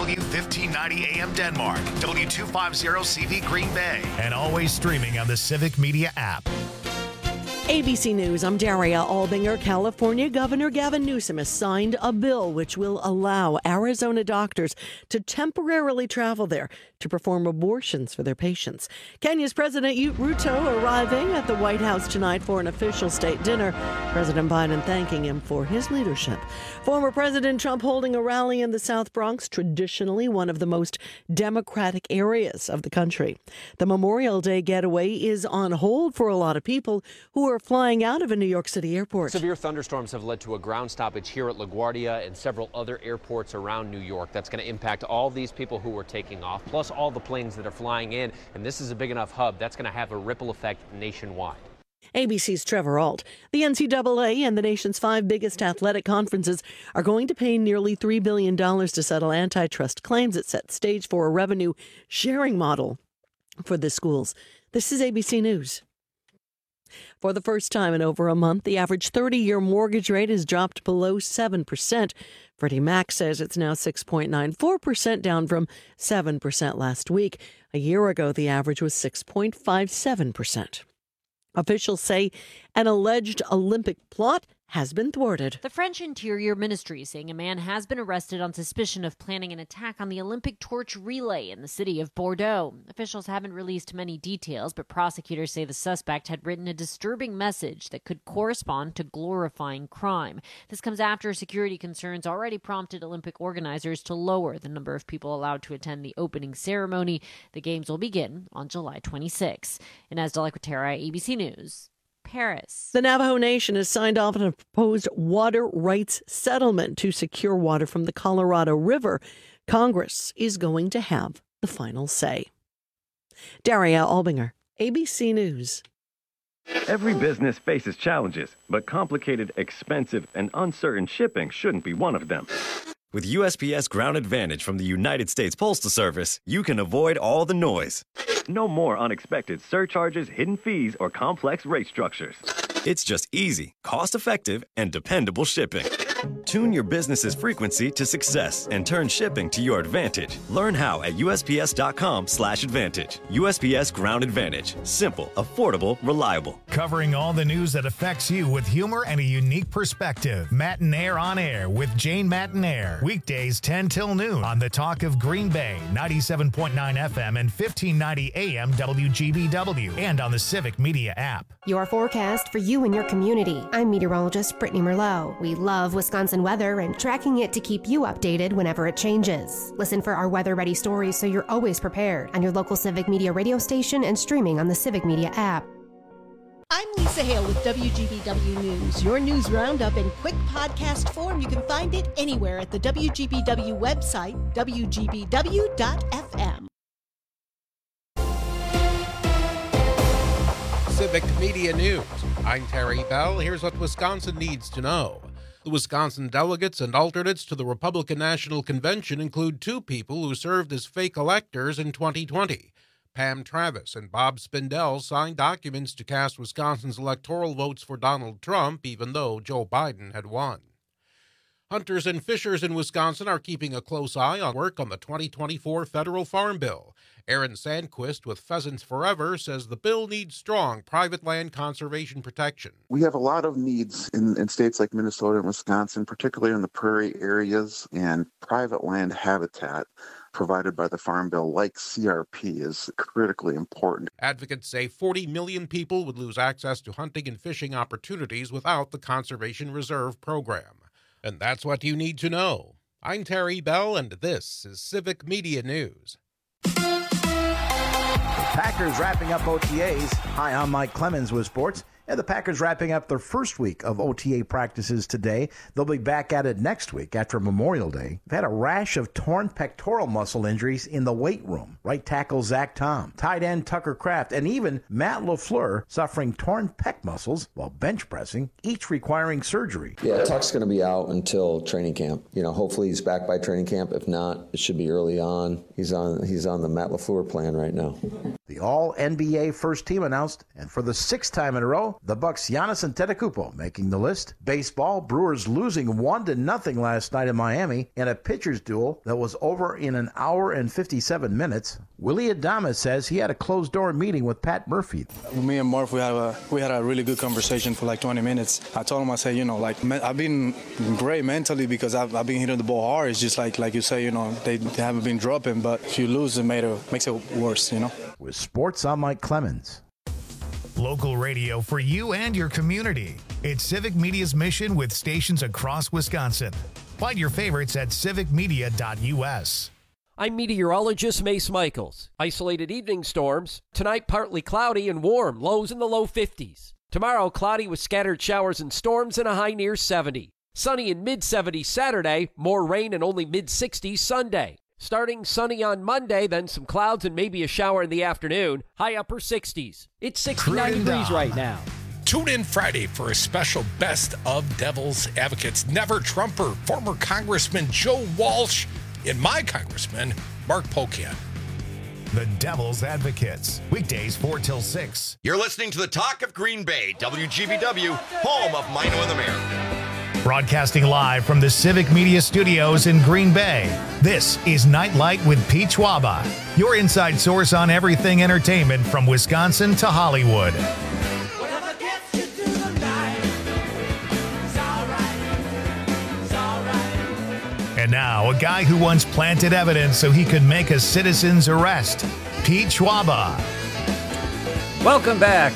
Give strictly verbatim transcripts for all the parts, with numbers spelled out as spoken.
W fifteen ninety A M Denmark, W two fifty C V Green Bay, and always streaming on the Civic Media app. A B C News, I'm Daria Albinger. California Governor Gavin Newsom has signed a bill which will allow Arizona doctors to temporarily travel there to perform abortions for their patients. Kenya's President Ruto arriving at the White House tonight for an official state dinner. President Biden thanking him for his leadership. Former President Trump holding a rally in the South Bronx, traditionally one of the most Democratic areas of the country. The Memorial Day getaway is on hold for a lot of people who are flying out of a New York City airport. Severe thunderstorms have led to a ground stoppage here at LaGuardia and several other airports around New York. That's going to impact all these people who are taking off, plus all the planes that are flying in. And this is a big enough hub that's going to have a ripple effect nationwide. A B C's Trevor Ault. The N C double A and the nation's five biggest athletic conferences are going to pay nearly three billion dollars to settle antitrust claims that set stage for a revenue sharing model for the schools. This is A B C News. For the first time in over a month, the average thirty-year mortgage rate has dropped below seven percent. Freddie Mac says it's now six point nine four percent, down from seven percent last week. A year ago, the average was six point five seven percent. Officials say an alleged Olympic plot has been thwarted. The French Interior Ministry is saying a man has been arrested on suspicion of planning an attack on the Olympic torch relay in the city of Bordeaux. Officials haven't released many details, but prosecutors say the suspect had written a disturbing message that could correspond to glorifying crime. This comes after security concerns already prompted Olympic organizers to lower the number of people allowed to attend the opening ceremony. The games will begin on July twenty-sixth. Inez de la Cuetara, A B C News. Paris. The Navajo Nation has signed off on a proposed water rights settlement to secure water from the Colorado River. Congress is going to have the final say. Daria Albinger, A B C News. Every business faces challenges, but complicated, expensive, and uncertain shipping shouldn't be one of them. With U S P S Ground Advantage from the United States Postal Service, you can avoid all the noise. No more unexpected surcharges, hidden fees, or complex rate structures. It's just easy, cost-effective, and dependable shipping. Tune your business's frequency to success and turn shipping to your advantage. Learn how at U S P S dot com slash advantage. U S P S Ground Advantage. Simple, affordable, reliable. Covering all the news that affects you with humor and a unique perspective. Matinaire on Air with Jane Matinaire. Weekdays ten till noon on the Talk of Green Bay, ninety-seven point nine F M and fifteen ninety A M W G B W, and on the Civic Media app. Your forecast for you and your community. I'm meteorologist Brittany Merlot. We love Wisconsin weather and tracking it to keep you updated whenever it changes. Listen for our weather-ready stories so you're always prepared on your local Civic Media radio station and streaming on the Civic Media app. I'm Lisa Hale with W G B W News. Your news roundup in quick podcast form. You can find it anywhere at the W G B W website, W G B W dot F M. Civic Media News. I'm Terry Bell. Here's what Wisconsin needs to know. The Wisconsin delegates and alternates to the Republican National Convention include two people who served as fake electors in twenty twenty. Pam Travis and Bob Spindell signed documents to cast Wisconsin's electoral votes for Donald Trump, even though Joe Biden had won. Hunters and fishers in Wisconsin are keeping a close eye on work on the twenty twenty-four federal farm bill. Aaron Sandquist with Pheasants Forever says the bill needs strong private land conservation protection. We have a lot of needs in, in states like Minnesota and Wisconsin, particularly in the prairie areas, and private land habitat provided by the Farm Bill, like C R P, is critically important. Advocates say forty million people would lose access to hunting and fishing opportunities without the Conservation Reserve Program. And that's what you need to know. I'm Terry Bell, and this is Civic Media News. Packers wrapping up O T As. Hi, I'm Mike Clemens with sports. And the Packers wrapping up their first week of O T A practices today. They'll be back at it next week after Memorial Day. They've had a rash of torn pectoral muscle injuries in the weight room. Right tackle Zach Tom, tight end Tucker Kraft, and even Matt LaFleur suffering torn pec muscles while bench pressing, each requiring surgery. Yeah, Tuck's going to be out until training camp. You know, hopefully he's back by training camp. If not, it should be early on. He's on he's on the Matt LaFleur plan right now. The All-N B A first team announced, and for the sixth time in a row, the Bucks' Giannis Antetokounmpo making the list. Baseball, Brewers losing one to nothing last night in Miami in a pitcher's duel that was over in an hour and fifty-seven minutes. Willie Adames says he had a closed-door meeting with Pat Murphy. Me and Murph, we had a we had a really good conversation for like twenty minutes. I told him, I said, you know, like I've been great mentally because I've, I've been hitting the ball hard. It's just like like you say, you know, they, they haven't been dropping, but if you lose, it made it makes it worse, you know. With sports, I'm Mike Clemens. Local radio for you and your community. It's Civic Media's mission with stations across Wisconsin. Find your favorites at civic media dot u s. I'm meteorologist Mace Michaels. Isolated evening storms. Tonight, partly cloudy and warm, lows in the low fifties. Tomorrow, cloudy with scattered showers and storms and a high near seventy. Sunny in mid seventies Saturday, more rain and only mid sixties Sunday. Starting sunny on Monday, then some clouds and maybe a shower in the afternoon, high upper sixties. It's sixty-nine degrees right now. Tune in Friday for a special Best of Devil's Advocates. Never Trumper, former Congressman Joe Walsh, and my Congressman, Mark Pocan. The Devil's Advocates, weekdays four till six. You're listening to the Talk of Green Bay, W G B W, home of Mino and the Mayor. Broadcasting live from the Civic Media Studios in Green Bay, this is Nightlight with Pete Schwaba, your inside source on everything entertainment from Wisconsin to Hollywood. And now, a guy who once planted evidence so he could make a citizen's arrest, Pete Schwaba. Welcome back.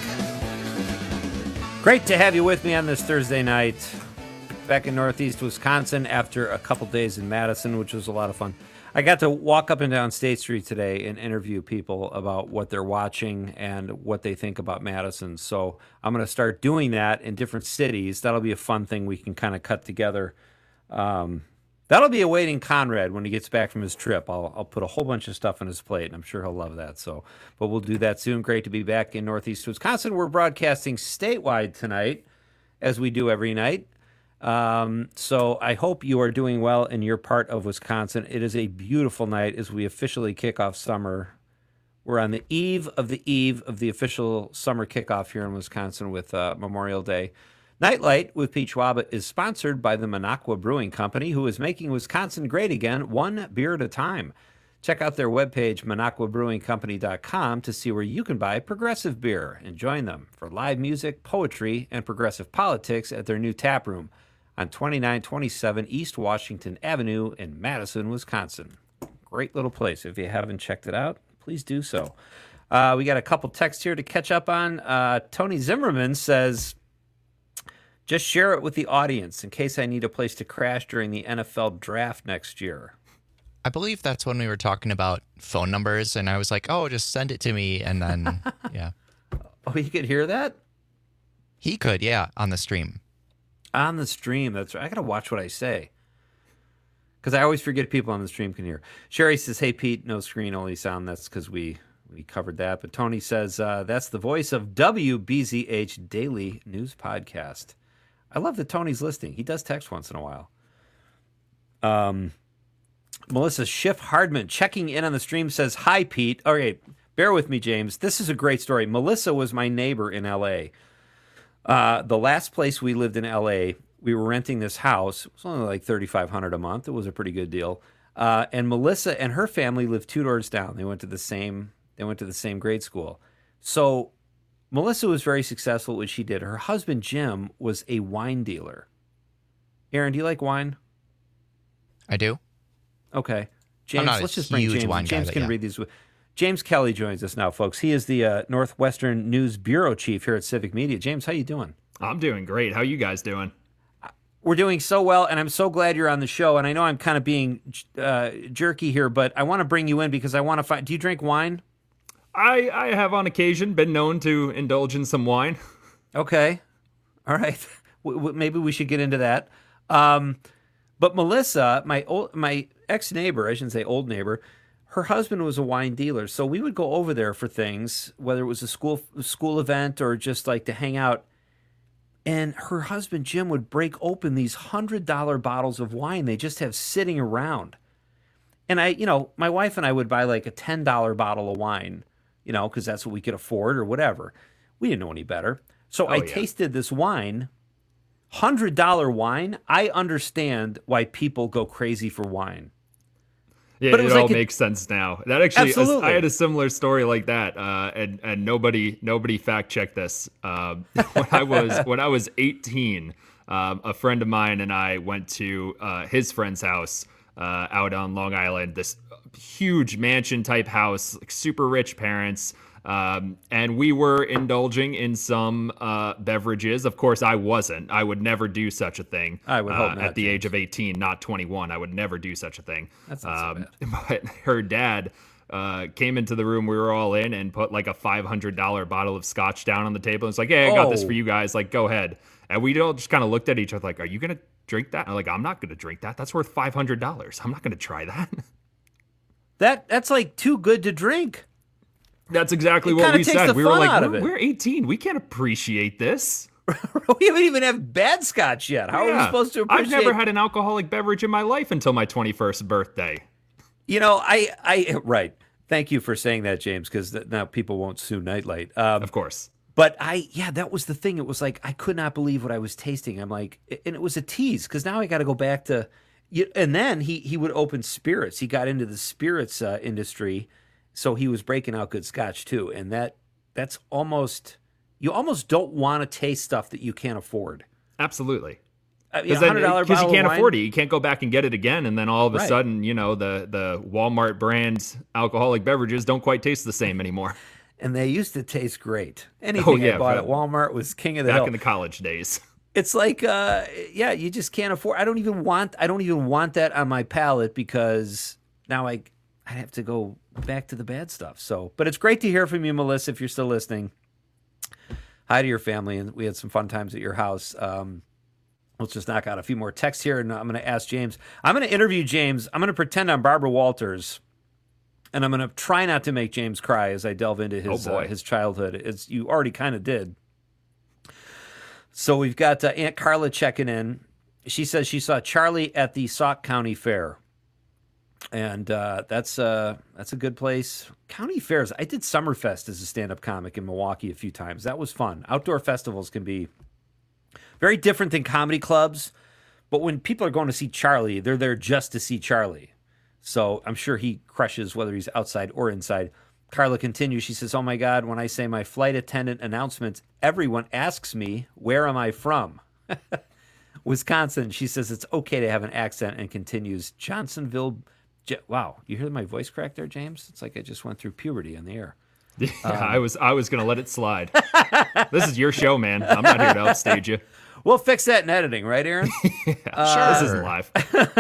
Great to have you with me on this Thursday night. Back in Northeast Wisconsin after a couple days in Madison, which was a lot of fun. I got to walk up and down State Street today and interview people about what they're watching and what they think about Madison. So I'm going to start doing that in different cities. That'll be a fun thing we can kind of cut together. Um, that'll be awaiting Conrad when he gets back from his trip. I'll, I'll put a whole bunch of stuff on his plate, and I'm sure he'll love that. So, but we'll do that soon. Great to be back in Northeast Wisconsin. We're broadcasting statewide tonight, as we do every night. Um, so I hope you are doing well in your part of Wisconsin. It is a beautiful night as we officially kick off summer. We're on the eve of the eve of the official summer kickoff here in Wisconsin with uh, Memorial Day. Nightlight with Pete Schwaba is sponsored by the Minocqua Brewing Company, who is making Wisconsin great again, one beer at a time. Check out their webpage, minocqua brewing company dot com, to see where you can buy progressive beer and join them for live music, poetry, and progressive politics at their new tap room on twenty-nine twenty-seven East Washington Avenue in Madison, Wisconsin. Great little place. If you haven't checked it out, please do so. Uh, we got a couple texts here to catch up on. Uh, Tony Zimmerman says, just share it with the audience in case I need a place to crash during the N F L draft next year. I believe that's when we were talking about phone numbers, and I was like, oh, just send it to me, and then, yeah. Oh, you could hear that? He could, yeah, on the stream. On the stream, that's right. I got to watch what I say. Because I always forget people on the stream can hear. Sherry says, hey, Pete, no screen, only sound. That's because we, we covered that. But Tony says, uh, that's the voice of W B Z H Daily News Podcast. I love that Tony's listening. He does text once in a while. Um, Melissa Schiff Hardman checking in on the stream says, hi, Pete. All right, bear with me, James. This is a great story. Melissa was my neighbor in L A Uh, the last place we lived in L A, we were renting this house. It was only like thirty-five hundred dollars a month. It was a pretty good deal. Uh, and Melissa and her family lived two doors down. They went to the same. They went to the same grade school. So Melissa was very successful at what she did. Her husband Jim was a wine dealer. Aaron, do you like wine? I do. Okay, James. I'm not let's a just bring huge James. wine James guy, can yeah. read these. James Kelly joins us now, folks. He is the uh, Northwestern News Bureau Chief here at Civic Media. James, how you doing? I'm doing great. How are you guys doing? We're doing so well, and I'm so glad you're on the show. And I know I'm kind of being uh, jerky here, but I want to bring you in because I want to find... Do you drink wine? I, I have on occasion been known to indulge in some wine. Okay. All right. W- w- maybe we should get into that. Um, but Melissa, my old, my ex-neighbor, I shouldn't say old neighbor, her husband was a wine dealer, so we would go over there for things, whether it was a school school event or just like to hang out. And her husband, Jim, would break open these one hundred dollars bottles of wine they just have sitting around. And I, you know, my wife and I would buy like a ten dollars bottle of wine you know, because that's what we could afford or whatever. We didn't know any better. So Oh, I yeah. tasted this wine, one hundred dollars wine. I understand why people go crazy for wine. Yeah, But it it, was all like a- makes sense now. That actually, Absolutely. I had a similar story like that, uh, and and nobody nobody fact checked this. Um, when I was when I was eighteen, um, a friend of mine and I went to uh, his friend's house uh, out on Long Island. This huge mansion type house, like super rich parents. Um, and we were indulging in some uh, beverages. Of course, I wasn't. I would never do such a thing. I would hope uh, not, at the James. age of eighteen, not twenty-one. I would never do such a thing. That's not so um, But her dad uh, came into the room we were all in and put like a five hundred dollars bottle of scotch down on the table. It's like, hey, I got this Oh. for you guys. Like, go ahead. And we all just kind of looked at each other like, are you going to drink that? And I'm like, I'm not going to drink that. That's worth five hundred dollars. I'm not going to try that. That That's like too good to drink. That's exactly It what kinda we takes said. the We were fun like, out of we're, it. we're eighteen. We can't appreciate this. We haven't even had bad scotch yet. How are we Yeah. supposed to appreciate? I've never had an alcoholic beverage in my life until my twenty-first birthday. You know, I, I, right. Thank you for saying that, James, because now people won't sue Nightlight. Um, of course. But I, yeah, that was the thing. It was like, I could not believe what I was tasting. I'm like, and it was a tease because now I got to go back to, you- and then he, he would open spirits. He got into the spirits uh, industry. So he was breaking out good scotch too. And that, that's almost, you almost don't want to taste stuff that you can't afford. Absolutely. I mean, Because a hundred dollar you bottle can't of wine, afford it. You can't go back and get it again. And then all of a Right. sudden, you know, the, the Walmart brand alcoholic beverages don't quite taste the same anymore. and they used to taste great. Anything Oh, yeah, I bought but at Walmart was king of the Back hill. in the college days. It's like, uh, yeah, you just can't afford. I don't even want. I don't even want that on my palate because now I, I have to go back to the bad stuff. So, but it's great to hear from you, Melissa. If you're still listening, hi to your family, and we had some fun times at your house. Um, let's just knock out a few more texts here, and I'm going to ask James. I'm going to interview James. I'm going to pretend I'm Barbara Walters, and I'm going to try not to make James cry as I delve into his Oh, boy. uh, his childhood. As you already kind of did. So we've got uh, Aunt Carla checking in. She says she saw Charlie at the Sauk County Fair. And uh, that's uh, that's a good place. County fairs. I did Summerfest as a stand-up comic in Milwaukee a few times. That was fun. Outdoor festivals can be very different than comedy clubs. But when people are going to see Charlie, they're there just to see Charlie. So I'm sure he crushes whether he's outside or inside. Carla continues. She says, oh, my God, when I say my flight attendant announcements, everyone asks me, where am I from? Wisconsin. She says it's okay to have an accent and continues, Johnsonville. J- wow, you hear my voice crack there, James? It's like I just went through puberty on the air. Yeah, Um, I was I was gonna let it slide. This is your show, man. I'm not here to upstage you. We'll fix that in editing, right, Aaron? Yeah, This isn't live.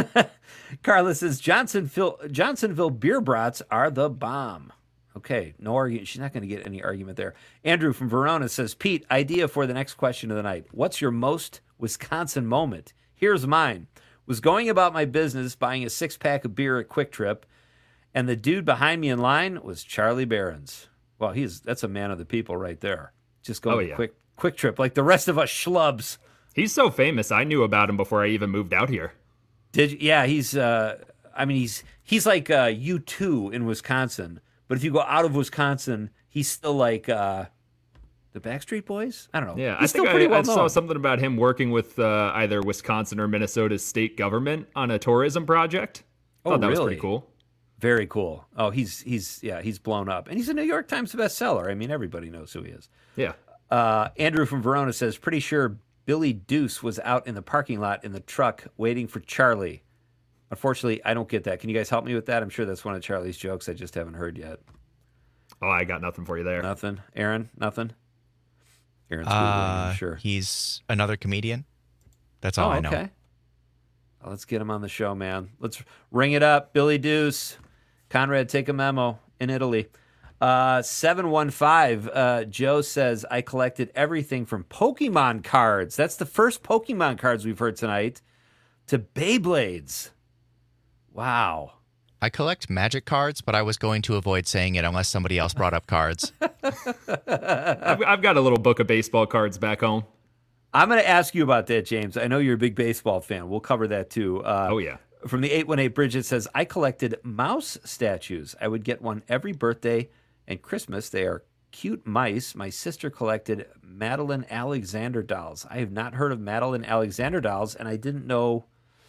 Carla says Johnsonville Johnsonville beer brats are the bomb. Okay, no argument. She's not going to get any argument there. Andrew from Verona says, Pete, idea for the next question of the night. What's your most Wisconsin moment? Here's mine. Was going about my business buying a six-pack of beer at Quick Trip, and the dude behind me in line was Charlie Barons. Well, he's that's a man of the people right there. Just going Oh, to yeah. Quick Quick Trip like the rest of us schlubs. He's so famous. I knew about him before I even moved out here. Did you? Yeah, he's. Uh, I mean, he's he's like uh, U two in Wisconsin, but if you go out of Wisconsin, he's still like uh, the Backstreet Boys. I don't know. Yeah, he's I still think I, pretty well I saw known. something about him working with uh, either Wisconsin or Minnesota's state government on a tourism project. Oh, Thought that was really? pretty cool. Very cool. Oh, he's he's yeah, he's blown up, and he's a New York Times bestseller. I mean, everybody knows who he is. Yeah. Uh, Andrew from Verona says, pretty sure Billy Deuce was out in the parking lot in the truck waiting for Charlie. Unfortunately, I don't get that. Can you guys help me with that? I'm sure that's one of Charlie's jokes I just haven't heard yet. Oh, I got nothing for you there. Nothing. Aaron, nothing? Aaron's Googling, Uh, I'm sure. He's another comedian. That's all oh, I know. okay. Well, let's get him on the show, man. Let's ring it up. Billy Deuce. Conrad, take a memo in Italy. Uh, seven one five, uh, Joe says, I collected everything from Pokemon cards. That's the first Pokemon cards we've heard tonight, to Beyblades. Wow. I collect magic cards, but I was going to avoid saying it unless somebody else brought up cards. I've, I've got a little book of baseball cards back home. I'm going to ask you about that, James. I know you're a big baseball fan. We'll cover that too. Uh, Oh, yeah. From the eight one eight, Bridget says, I collected mouse statues. I would get one every birthday And Christmas, they are cute mice. My sister collected Madeline Alexander dolls. I have not heard of Madeline Alexander dolls, and I didn't know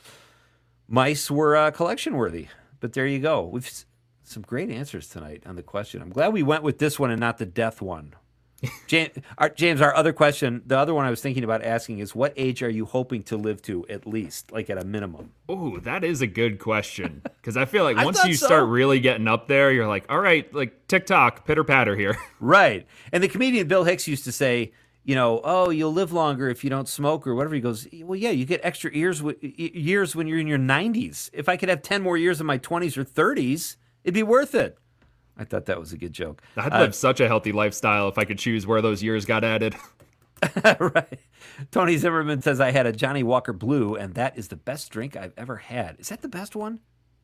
mice were uh, collection worthy. But there you go. We've s- some great answers tonight on the question. I'm glad we went with this one and not the death one. James, our, James, our other question, the other one I was thinking about asking is, what age are you hoping to live to at least, like at a minimum? Oh, that is a good question. Because I feel like I once you so. start really getting up there, you're like, all right, like tick-tock, pitter-patter here. Right. And the comedian Bill Hicks used to say, you know, oh, you'll live longer if you don't smoke or whatever. He goes, well, yeah, you get extra years, years when you're in your nineties. If I could have ten more years in my twenties or thirties, it'd be worth it. I thought that was a good joke. I'd uh, live such a healthy lifestyle if I could choose where those years got added. Right. Tony Zimmerman says, I had a Johnny Walker Blue, and that is the best drink I've ever had. Is that the best one?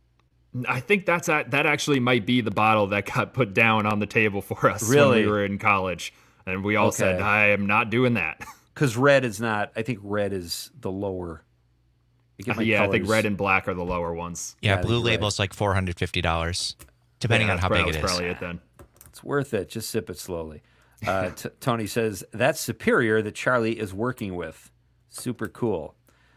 I think that's a, that actually might be the bottle that got put down on the table for us Really? when we were in college. And we all Okay. said, I am not doing that. Because red is not, I think red is the lower. I get my yeah, I think colors. red and black are the lower ones. Yeah, Yeah, Blue you're Label's like four hundred fifty dollars, depending Yeah, on how that's big it probably- is. probably it then. It's worth it. Just sip it slowly. Uh, t- Tony says, that's Superior that Charlie is working with. Super cool.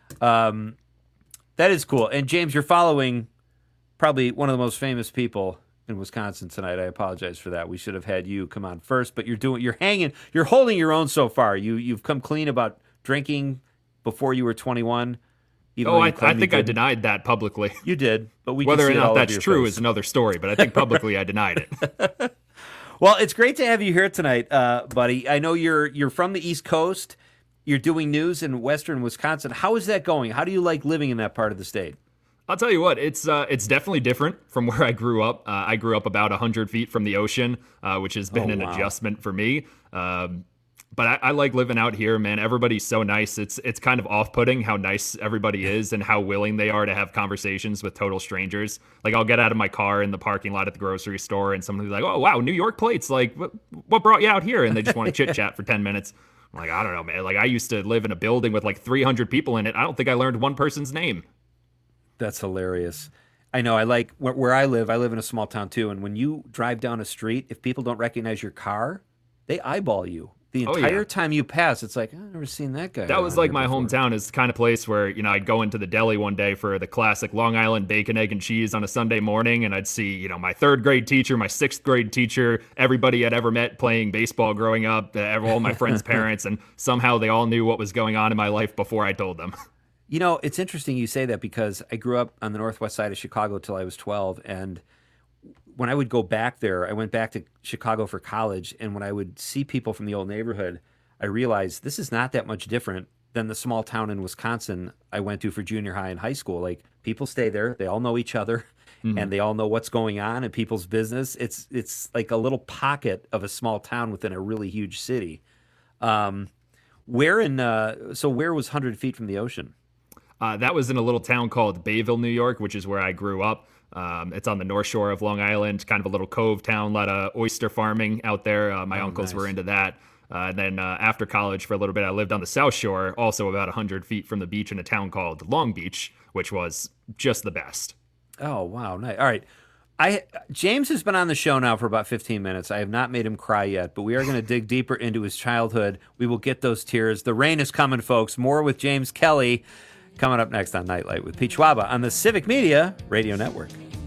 Um, that is cool. And James, you're following probably one of the most famous people in Wisconsin tonight. I apologize for that. We should have had you come on first, but you're doing, you're hanging, you're holding your own so far. You, you've come clean about drinking before you were twenty-one. Even Oh, though you I, claim I you think I didn't. denied that publicly. You did, but we can Whether see or it all not over that's your true face. is another story, but I think publicly I denied it. Well, it's great to have you here tonight, uh, buddy. I know you're you're from the East Coast. You're doing news in Western Wisconsin. How is that going? How do you like living in that part of the state? I'll tell you what, it's uh, it's definitely different from where I grew up. Uh, I grew up about one hundred feet from the ocean, uh, which has been Oh, an wow. adjustment for me. Um, but I, I like living out here, man. Everybody's so nice. It's it's kind of off-putting how nice everybody is and how willing they are to have conversations with total strangers. Like, I'll get out of my car in the parking lot at the grocery store, and somebody's like, "Oh, wow, New York plates! Like, what, what brought you out here?" And they just want to chit-chat for ten minutes. I'm like, I don't know, man. Like, I used to live in a building with like three hundred people in it. I don't think I learned one person's name. That's hilarious. I know. I like where, where I live. I live in a small town too, and when you drive down a street, if people don't recognize your car, they eyeball you. The Oh, entire yeah. time you pass, it's like, I've never seen that guy. That was around like here my before. hometown is the kind of place where, you know, I'd go into the deli one day for the classic Long Island bacon, egg, and cheese on a Sunday morning, and I'd see, you know, my third grade teacher, my sixth grade teacher, everybody I'd ever met playing baseball growing up, uh, all my friends' parents, and somehow they all knew what was going on in my life before I told them. You know, it's interesting you say that because I grew up on the northwest side of Chicago till I was twelve, and when I would go back there, I went back to Chicago for college, and when I would see people from the old neighborhood, I realized this is not that much different than the small town in Wisconsin I went to for junior high and high school. Like, people stay there, they all know each other, Mhm. and they all know what's going on in people's business. It's it's like a little pocket of a small town within a really huge city. Um, where in uh, so where was one hundred feet from the ocean? Uh, that was in a little town called Bayville, New York, which is where I grew up. Um, it's on the north shore of Long Island, kind of a little cove town, a lot of oyster farming out there. Uh, my Oh, uncles were nice. into that. Uh, and then uh, after college for a little bit, I lived on the south shore, also about one hundred feet from the beach in a town called Long Beach, which was just the best. Oh, wow. Nice. All right. I James has been on the show now for about fifteen minutes. I have not made him cry yet, but we are going to dig deeper into his childhood. We will get those tears. The rain is coming, folks. More with James Kelly coming up next on Nightlight with Pete Schwaba on the Civic Media Radio Network.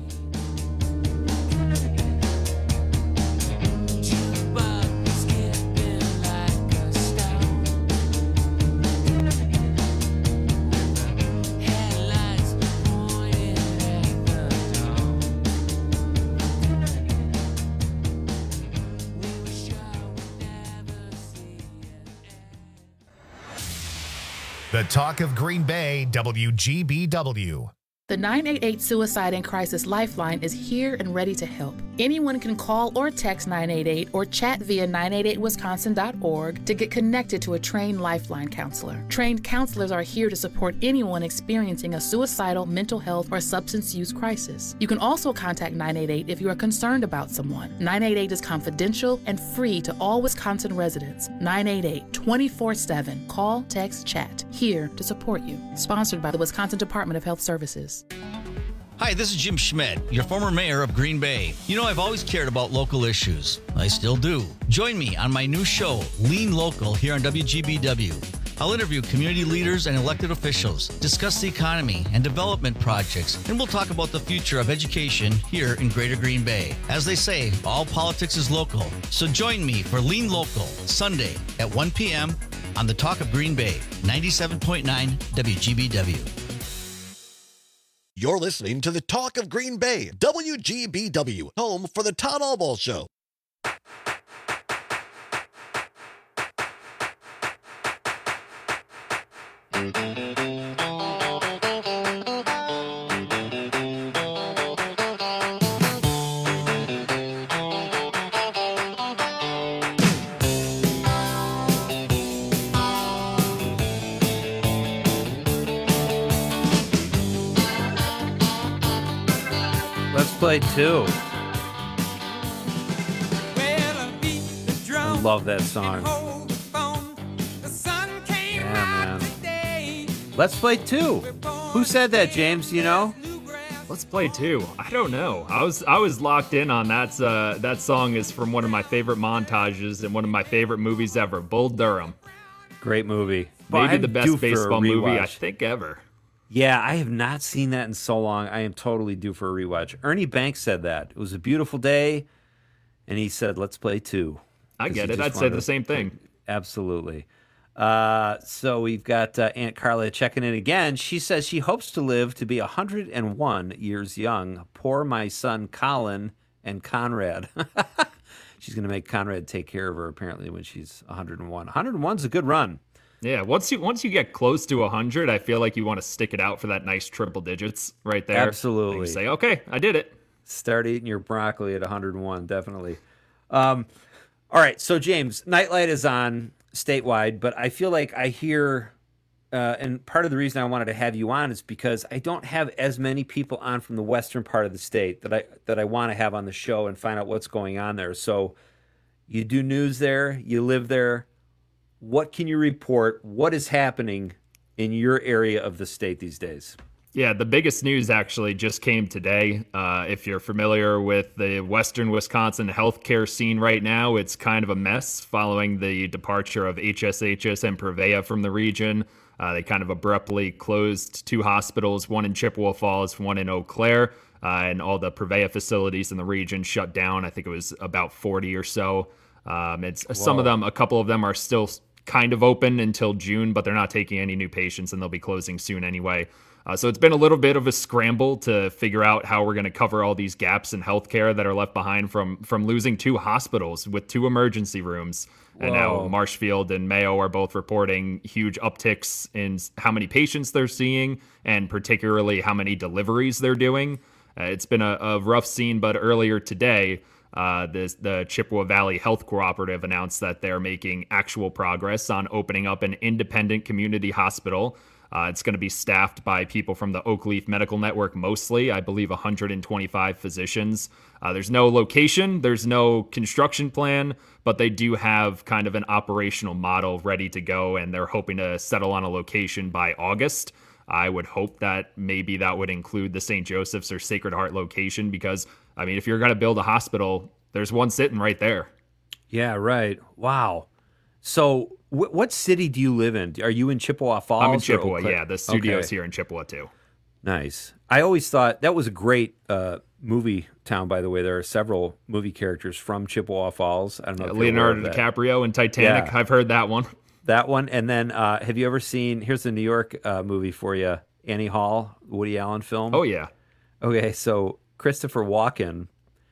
The Talk of Green Bay, W G B W. The nine eight eight Suicide and Crisis Lifeline is here and ready to help. Anyone can call or text nine eight eight or chat via nine eight eight wisconsin dot org to get connected to a trained Lifeline counselor. Trained counselors are here to support anyone experiencing a suicidal, mental health, or substance use crisis. You can also contact nine eight eight if you are concerned about someone. nine eight eight is confidential and free to all Wisconsin residents. nine eight eight, twenty-four seven. Call, text, chat. Here to support you. Sponsored by the Wisconsin Department of Health Services. Hi, this is Jim Schmidt, your former mayor of Green Bay. You know, I've always cared about local issues. I still do. Join me on my new show, Lean Local, here on W G B W. I'll interview community leaders and elected officials, discuss the economy and development projects, and we'll talk about the future of education here in Greater Green Bay. As they say, all politics is local. So join me for Lean Local, Sunday at one p.m. on the Talk of Green Bay, ninety-seven point nine W G B W. You're listening to the Talk of Green Bay, W G B W, home for the Todd Albaugh Show. Play two. I love that song. Yeah, man. Let's Play two. Who said that, James? Do you know? Let's Play two. I don't know. I was I was locked in on that. Uh, that song is from one of my favorite montages and one of my favorite movies ever, Bull Durham. Great movie. Maybe well, the best baseball movie I think ever. Yeah, I have not seen that in so long. I am totally due for a rewatch. Ernie Banks said that. It was a beautiful day, and he said, let's play two. I get it. I'd say the same thing. Absolutely. Uh, so we've got uh, Aunt Carla checking in again. She says she hopes to live to be one hundred one years young. Poor my son Colin and Conrad. She's going to make Conrad take care of her, apparently, when she's one hundred one. one hundred one's a good run. Yeah, once you once you get close to one hundred, I feel like you want to stick it out for that nice triple digits right there. Absolutely. And you say, okay, I did it. Start eating your broccoli at one hundred one, definitely. Um, all right, so James, Nightlight is on statewide, but I feel like I hear, uh, and part of the reason I wanted to have you on is because I don't have as many people on from the western part of the state that I that I want to have on the show and find out what's going on there. So you do news there, you live there. What can you report? What is happening in your area of the state these days? Yeah, the biggest news actually just came today. Uh, if you're familiar with the Western Wisconsin healthcare scene right now, it's kind of a mess following the departure of H S H S and Prevea from the region. Uh, they kind of abruptly closed two hospitals, one in Chippewa Falls, one in Eau Claire, uh, and all the Prevea facilities in the region shut down. I think it was about forty or so. Um, it's Whoa. Some of them, a couple of them are still kind of open until June, but they're not taking any new patients, and they'll be closing soon anyway. Uh, so it's been a little bit of a scramble to figure out how we're going to cover all these gaps in healthcare that are left behind from from losing two hospitals with two emergency rooms. Whoa. And now Marshfield and Mayo are both reporting huge upticks in how many patients they're seeing, and particularly how many deliveries they're doing. Uh, it's been a, a rough scene, but earlier today, Uh, this, the Chippewa Valley Health Cooperative announced that they're making actual progress on opening up an independent community hospital. Uh, it's going to be staffed by people from the Oakleaf Medical Network mostly, I believe one hundred twenty-five physicians. Uh, there's no location, there's no construction plan, but they do have kind of an operational model ready to go, and they're hoping to settle on a location by August. I would hope that maybe that would include the Saint Joseph's or Sacred Heart location because, I mean, if you're going to build a hospital, there's one sitting right there. Yeah, right. Wow. So wh- what city do you live in? Are you in Chippewa Falls? I'm in Chippewa, yeah. The studio's okay. Here in Chippewa, too. Nice. I always thought that was a great uh, movie town, by the way. There are several movie characters from Chippewa Falls. I don't know. Yeah, if Leonardo DiCaprio in Titanic. Yeah. I've heard that one. That one. And then uh, have you ever seen, here's the New York uh, movie for you, Annie Hall, Woody Allen film? Oh, yeah. Okay, so Christopher Walken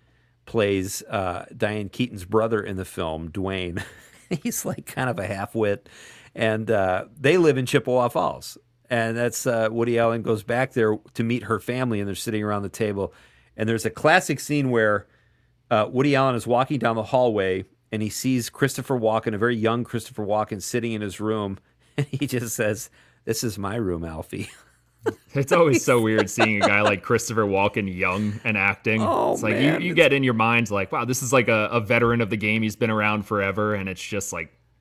plays uh, Diane Keaton's brother in the film, Dwayne. He's like kind of a half-wit. And uh, they live in Chippewa Falls. And that's uh, Woody Allen goes back there to meet her family, and they're sitting around the table. And there's a classic scene where uh, Woody Allen is walking down the hallway, and he sees Christopher Walken, a very young Christopher Walken, sitting in his room. And he just says, "This is my room, Alfie." It's always so weird seeing a guy like Christopher Walken young and acting. Oh, it's like man. you, you get in your mind like, wow, this is like a, a veteran of the game. He's been around forever, and it's just like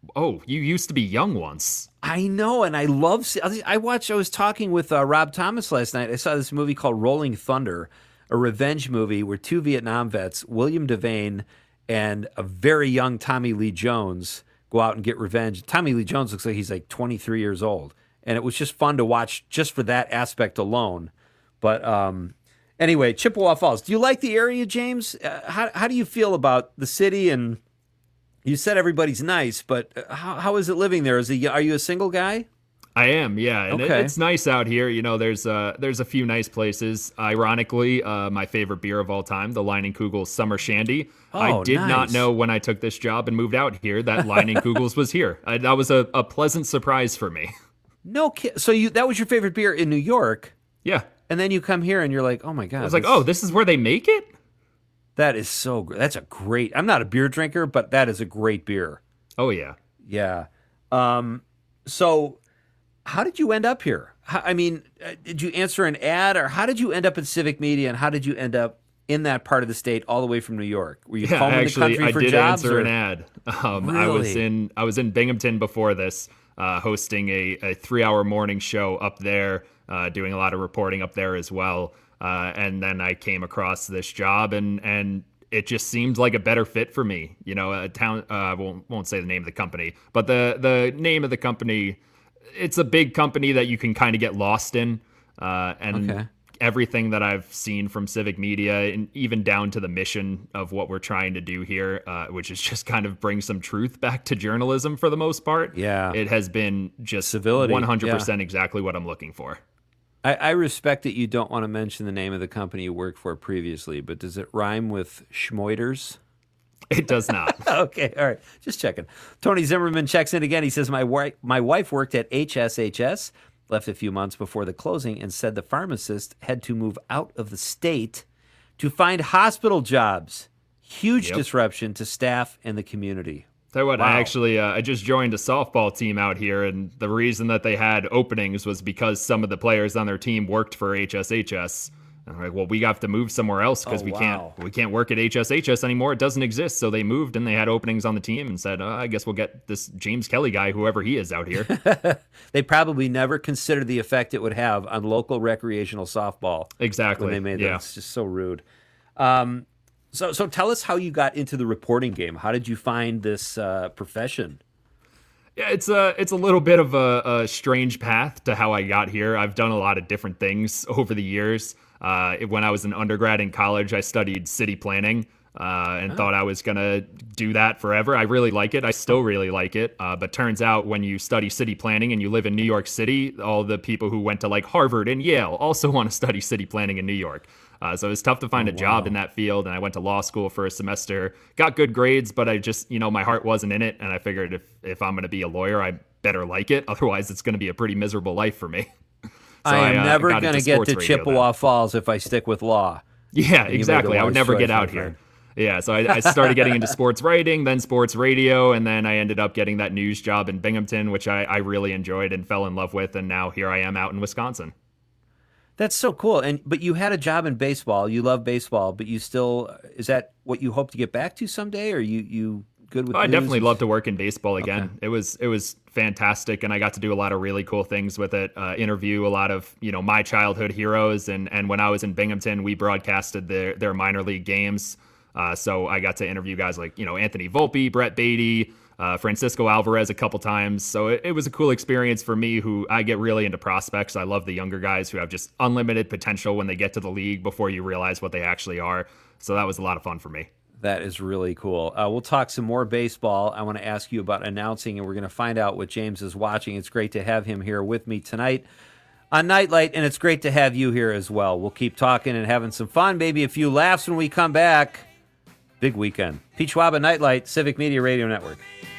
oh, you used to be young once. I know, and I love. I watched. I was talking with uh, Rob Thomas last night. I saw this movie called Rolling Thunder, a revenge movie where two Vietnam vets, William Devane and a very young Tommy Lee Jones, go out and get revenge. Tommy Lee Jones looks like he's like twenty-three years old, and it was just fun to watch just for that aspect alone. But um, anyway, Chippewa Falls. Do you like the area, James? Uh, how how do you feel about the city? And you said everybody's nice, but how how is it living there? Is it, are you a single guy? I am, yeah, and okay. it, it's nice out here. You know, there's uh, there's a few nice places. Ironically, uh, my favorite beer of all time, the Leinenkugel Summer Shandy. Oh, I did nice. not know when I took this job and moved out here that Leinenkugels was here. I, that was a, a pleasant surprise for me. No kid. So you that was your favorite beer in New York? Yeah. And then you come here and you're like, oh my god! I was like, oh, this is where they make it. That is so great. That's a great. I'm not a beer drinker, but that is a great beer. Oh yeah, yeah. Um, so. How did you end up here? How, I mean, uh, did you answer an ad, or how did you end up in civic media, and how did you end up in that part of the state all the way from New York? Were you yeah, home actually, in the country I for did jobs? answer or? an ad. Um, really? I was in I was in Binghamton before this, uh, hosting a, a three-hour morning show up there, uh, doing a lot of reporting up there as well. Uh, and then I came across this job, and and it just seemed like a better fit for me. You know, a town. Uh, I won't won't say the name of the company, but the the name of the company. It's a big company that you can kind of get lost in, uh, and okay. everything that I've seen from civic media, and even down to the mission of what we're trying to do here, uh, which is just kind of bring some truth back to journalism for the most part. Yeah, it has been just civility, one hundred percent yeah. exactly what I'm looking for. I, I respect that you don't want to mention the name of the company you worked for previously, but does it rhyme with Schmoiders? It does not. Okay, all right. Just checking. Tony Zimmerman checks in again. He says, my, wife, my wife worked at H S H S, left a few months before the closing, and said the pharmacist had to move out of the state to find hospital jobs. Huge Yep. disruption to staff and the community. Tell you what, Wow. I actually uh, I just joined a softball team out here, and the reason that they had openings was because some of the players on their team worked for H S H S. And I'm like, well, we have to move somewhere else because Oh, we wow. can't we can't work at H S H S anymore. It doesn't exist. So they moved, and they had openings on the team, and said, uh, I guess we'll get this James Kelly guy, whoever he is, out here. They probably never considered the effect it would have on local recreational softball. Exactly. When they made that. Yeah. It's just so rude. Um, so, so tell us how you got into the reporting game. How did you find this uh, profession? Yeah, it's a it's a little bit of a, a strange path to how I got here. I've done a lot of different things over the years. Uh, when I was an undergrad in college, I studied city planning uh, and Oh. thought I was going to do that forever. I really like it. I still really like it. Uh, but turns out when you study city planning and you live in New York City, all the people who went to like Harvard and Yale also want to study city planning in New York. Uh, so it was tough to find Oh, a job wow. in that field. And I went to law school for a semester, got good grades, but I just, you know, my heart wasn't in it. And I figured if, if I'm going to be a lawyer, I better like it. Otherwise, it's going to be a pretty miserable life for me. So I am uh, never got going to into get sports to radio Chippewa then. Falls if I stick with law. Yeah, And you made the exactly. I would wise never get choice, out my here. friend. Yeah, so I, I started getting into sports writing, then sports radio, and then I ended up getting that news job in Binghamton, which I, I really enjoyed and fell in love with, and now here I am out in Wisconsin. That's so cool. And but you had a job in baseball. You love baseball, but you still is that what you hope to get back to someday? Or you you good with? I news? definitely love to work in baseball again. Okay. It was it was fantastic, and I got to do a lot of really cool things with it. Uh, interview a lot of you know my childhood heroes, and and when I was in Binghamton, we broadcasted their their minor league games. Uh, so I got to interview guys like you know Anthony Volpe, Brett Beatty, uh, Francisco Alvarez a couple times. So it, it was a cool experience for me. Who I get really into prospects. I love the younger guys who have just unlimited potential when they get to the league before you realize what they actually are. So that was a lot of fun for me. That is really cool. Uh, we'll talk some more baseball. I want to ask you about announcing, and we're going to find out what James is watching. It's great to have him here with me tonight on Nightlight, and it's great to have you here as well. We'll keep talking and having some fun, maybe a few laughs when we come back. Big weekend. Pete Schwab at Nightlight, Civic Media Radio Network.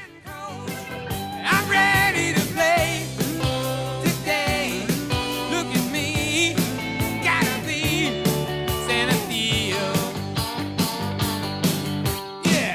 I'm ready to play today. Look at me, gotta be Santa Theo. Yeah.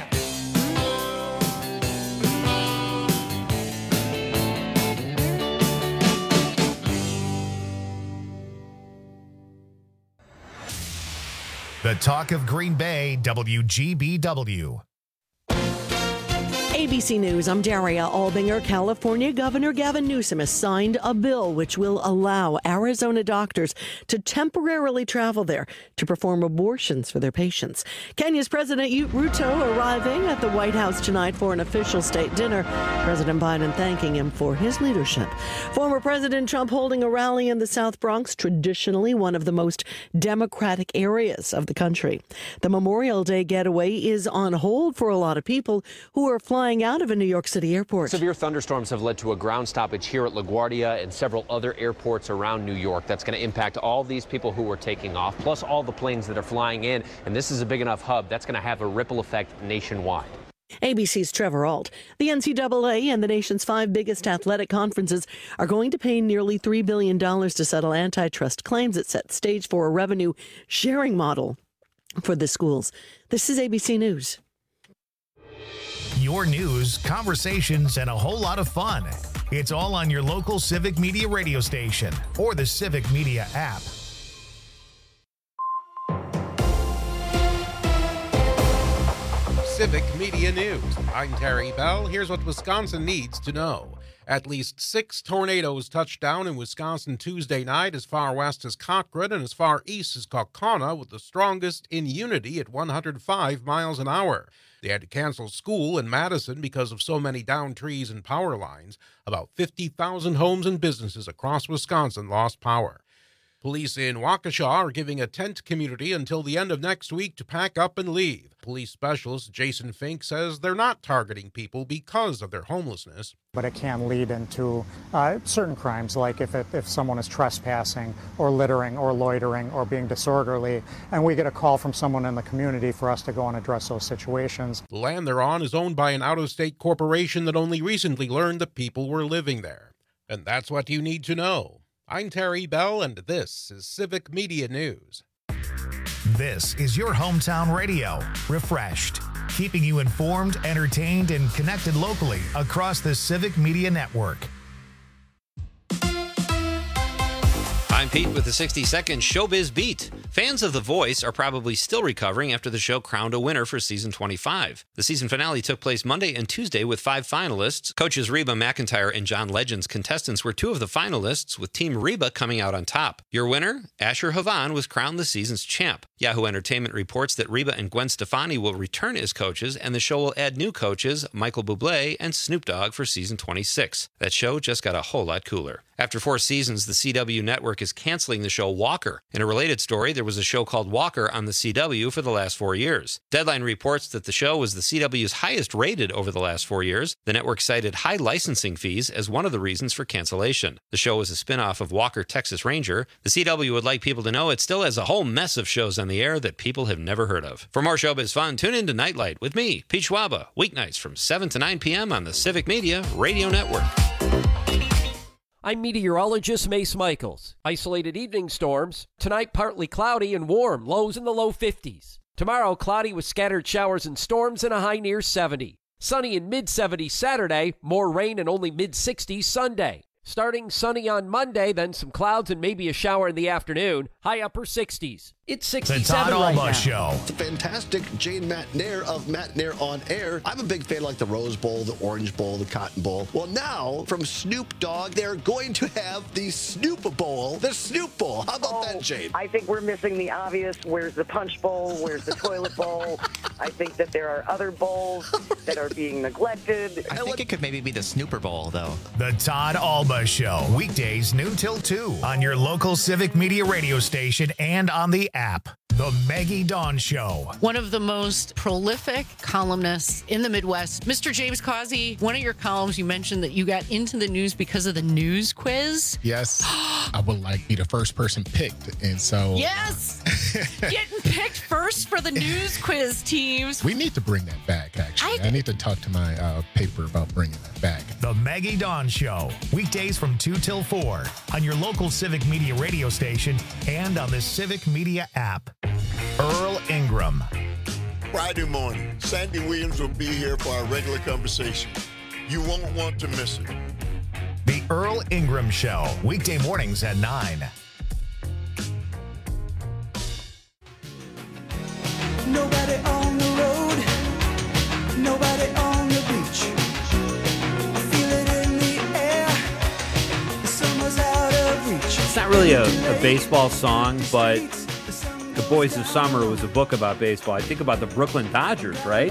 The talk of Green Bay, W G B W. A B C News, I'm Daria Albinger. California Governor Gavin Newsom has signed a bill which will allow Arizona doctors to temporarily travel there to perform abortions for their patients. Kenya's President Ruto arriving at the White House tonight for an official state dinner. President Biden thanking him for his leadership. Former President Trump holding a rally in the South Bronx, traditionally one of the most Democratic areas of the country. The Memorial Day getaway is on hold for a lot of people who are flying out of a New York City airport. Severe thunderstorms have led to a ground stoppage here at LaGuardia and several other airports around New York. That's going to impact all these people who are taking off, plus all the planes that are flying in. And this is a big enough hub that's going to have a ripple effect nationwide. A B C's Trevor Ault. The N C double A and the nation's five biggest athletic conferences are going to pay nearly three billion dollars to settle antitrust claims that set the stage for a revenue sharing model for the schools. This is A B C News. Your news, conversations, and a whole lot of fun. It's all on your local Civic Media radio station or the Civic Media app. Civic Media News. I'm Terry Bell. Here's what Wisconsin needs to know. At least six tornadoes touched down in Wisconsin Tuesday night, as far west as Cochrane and as far east as Kaukauna, with the strongest in unity at one hundred five miles an hour. They had to cancel school in Madison because of so many downed trees and power lines. About fifty thousand homes and businesses across Wisconsin lost power. Police in Waukesha are giving a tent community until the end of next week to pack up and leave. Police specialist Jason Fink says they're not targeting people because of their homelessness. But it can lead into uh, certain crimes, like if, it, if someone is trespassing or littering or loitering or being disorderly, and we get a call from someone in the community for us to go and address those situations. The land they're on is owned by an out-of-state corporation that only recently learned that people were living there. And that's what you need to know. I'm Terry Bell, and this is Civic Media News. This is your hometown radio, refreshed, keeping you informed, entertained, and connected locally across the Civic Media Network. I'm Pete with the sixty second Showbiz Beat. Fans of The Voice are probably still recovering after the show crowned a winner for season twenty-five. The season finale took place Monday and Tuesday with five finalists. Coaches Reba McEntire and John Legend's contestants were two of the finalists, with Team Reba coming out on top. Your winner, Asher Havan, was crowned the season's champ. Yahoo Entertainment reports that Reba and Gwen Stefani will return as coaches, and the show will add new coaches, Michael Bublé and Snoop Dogg, for season twenty-six. That show just got a whole lot cooler. After four seasons, the C W network is canceling the show Walker. In a related story, there was a show called Walker on the C W for the last four years. Deadline reports that the show was the C W's highest rated over the last four years. The network cited high licensing fees as one of the reasons for cancellation. The show was a spin-off of Walker, Texas Ranger. The C W would like people to know it still has a whole mess of shows on the air that people have never heard of. For more showbiz fun, tune in to Nightlight with me, Pete Schwaba, weeknights from seven to nine p.m. on the Civic Media Radio Network. I'm meteorologist Mace Michaels. Isolated evening storms. Tonight, partly cloudy and warm, lows in the low fifties. Tomorrow, cloudy with scattered showers and storms and a high near seventy. Sunny in mid seventies Saturday, more rain and only mid sixties Sunday. Starting sunny on Monday, then some clouds and maybe a shower in the afternoon, high upper sixties. It's sixty-seven the Todd right Alba now. Show. The fantastic Jane Matt Nair of Matt Nair on Air. I'm a big fan like the Rose Bowl, the Orange Bowl, the Cotton Bowl. Well, now from Snoop Dogg, they're going to have the Snoop Bowl, the Snoop Bowl. How about oh, that, Jane? I think we're missing the obvious. Where's the Punch Bowl? Where's the Toilet Bowl? I think that there are other bowls that are being neglected. I think it could maybe be the Snooper Bowl, though. The Todd Alba Show, weekdays noon till two on your local Civic Media radio station and on the app. The Maggie Dawn Show. One of the most prolific columnists in the Midwest, Mister James Causey. One of your columns, you mentioned that you got into the news because of the news quiz. Yes, I would like to be the first person picked, and so yes, getting picked first for the news quiz teams. We need to bring that back. Actually, I, I need to talk to my uh, paper about bringing that back. The Maggie Dawn Show, weekdays from two till four on your local Civic Media radio station and on the Civic Media app. Earl Ingram. Friday morning, Sandy Williams will be here for our regular conversation. You won't want to miss it. The Earl Ingram Show, weekday mornings at nine. Nobody on the road, nobody on the beach. not really a, a baseball song, but The Boys of Summer was a book about baseball. I think about the Brooklyn Dodgers, right?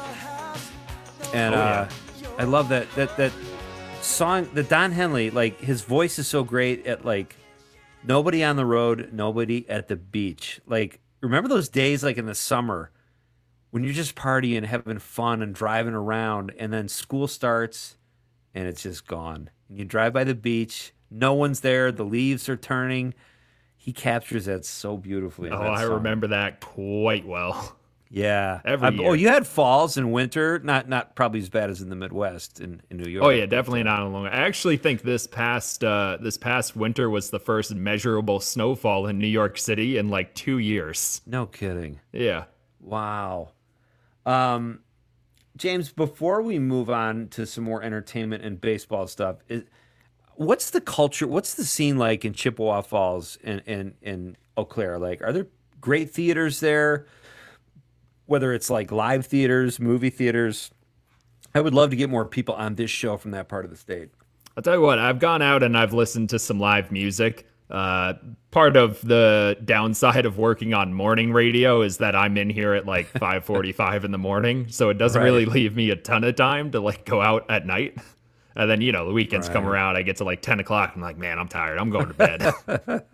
And Oh, yeah. uh, I love that that that song. The Don Henley, like his voice is so great at like nobody on the road, nobody at the beach. Like remember those days, like in the summer, when you're just partying, having fun, and driving around, and then school starts, and it's just gone. And you drive by the beach, no one's there, the leaves are turning. He captures that so beautifully. in Oh, that I song. remember that quite well. Yeah. Every I- year. Oh, you had falls and winter, not not probably as bad as in the Midwest in, in New York. Oh yeah, definitely not alone. I actually think this past uh, this past winter was the first measurable snowfall in New York City in like two years. No kidding. Yeah. Wow. Um, James, before we move on to some more entertainment and baseball stuff, is, what's the culture, what's the scene like in Chippewa Falls and in, in, in Eau Claire? Like, are there great theaters there? Whether it's like live theaters, movie theaters. I would love to get more people on this show from that part of the state. I'll tell you what, I've gone out and I've listened to some live music. Uh, part of the downside of working on morning radio is that I'm in here at like five forty-five in the morning, so it doesn't Right. really leave me a ton of time to like go out at night. And then, you know, the weekends come Right. around, I get to like ten o'clock, I'm like, man, I'm tired, I'm going to bed.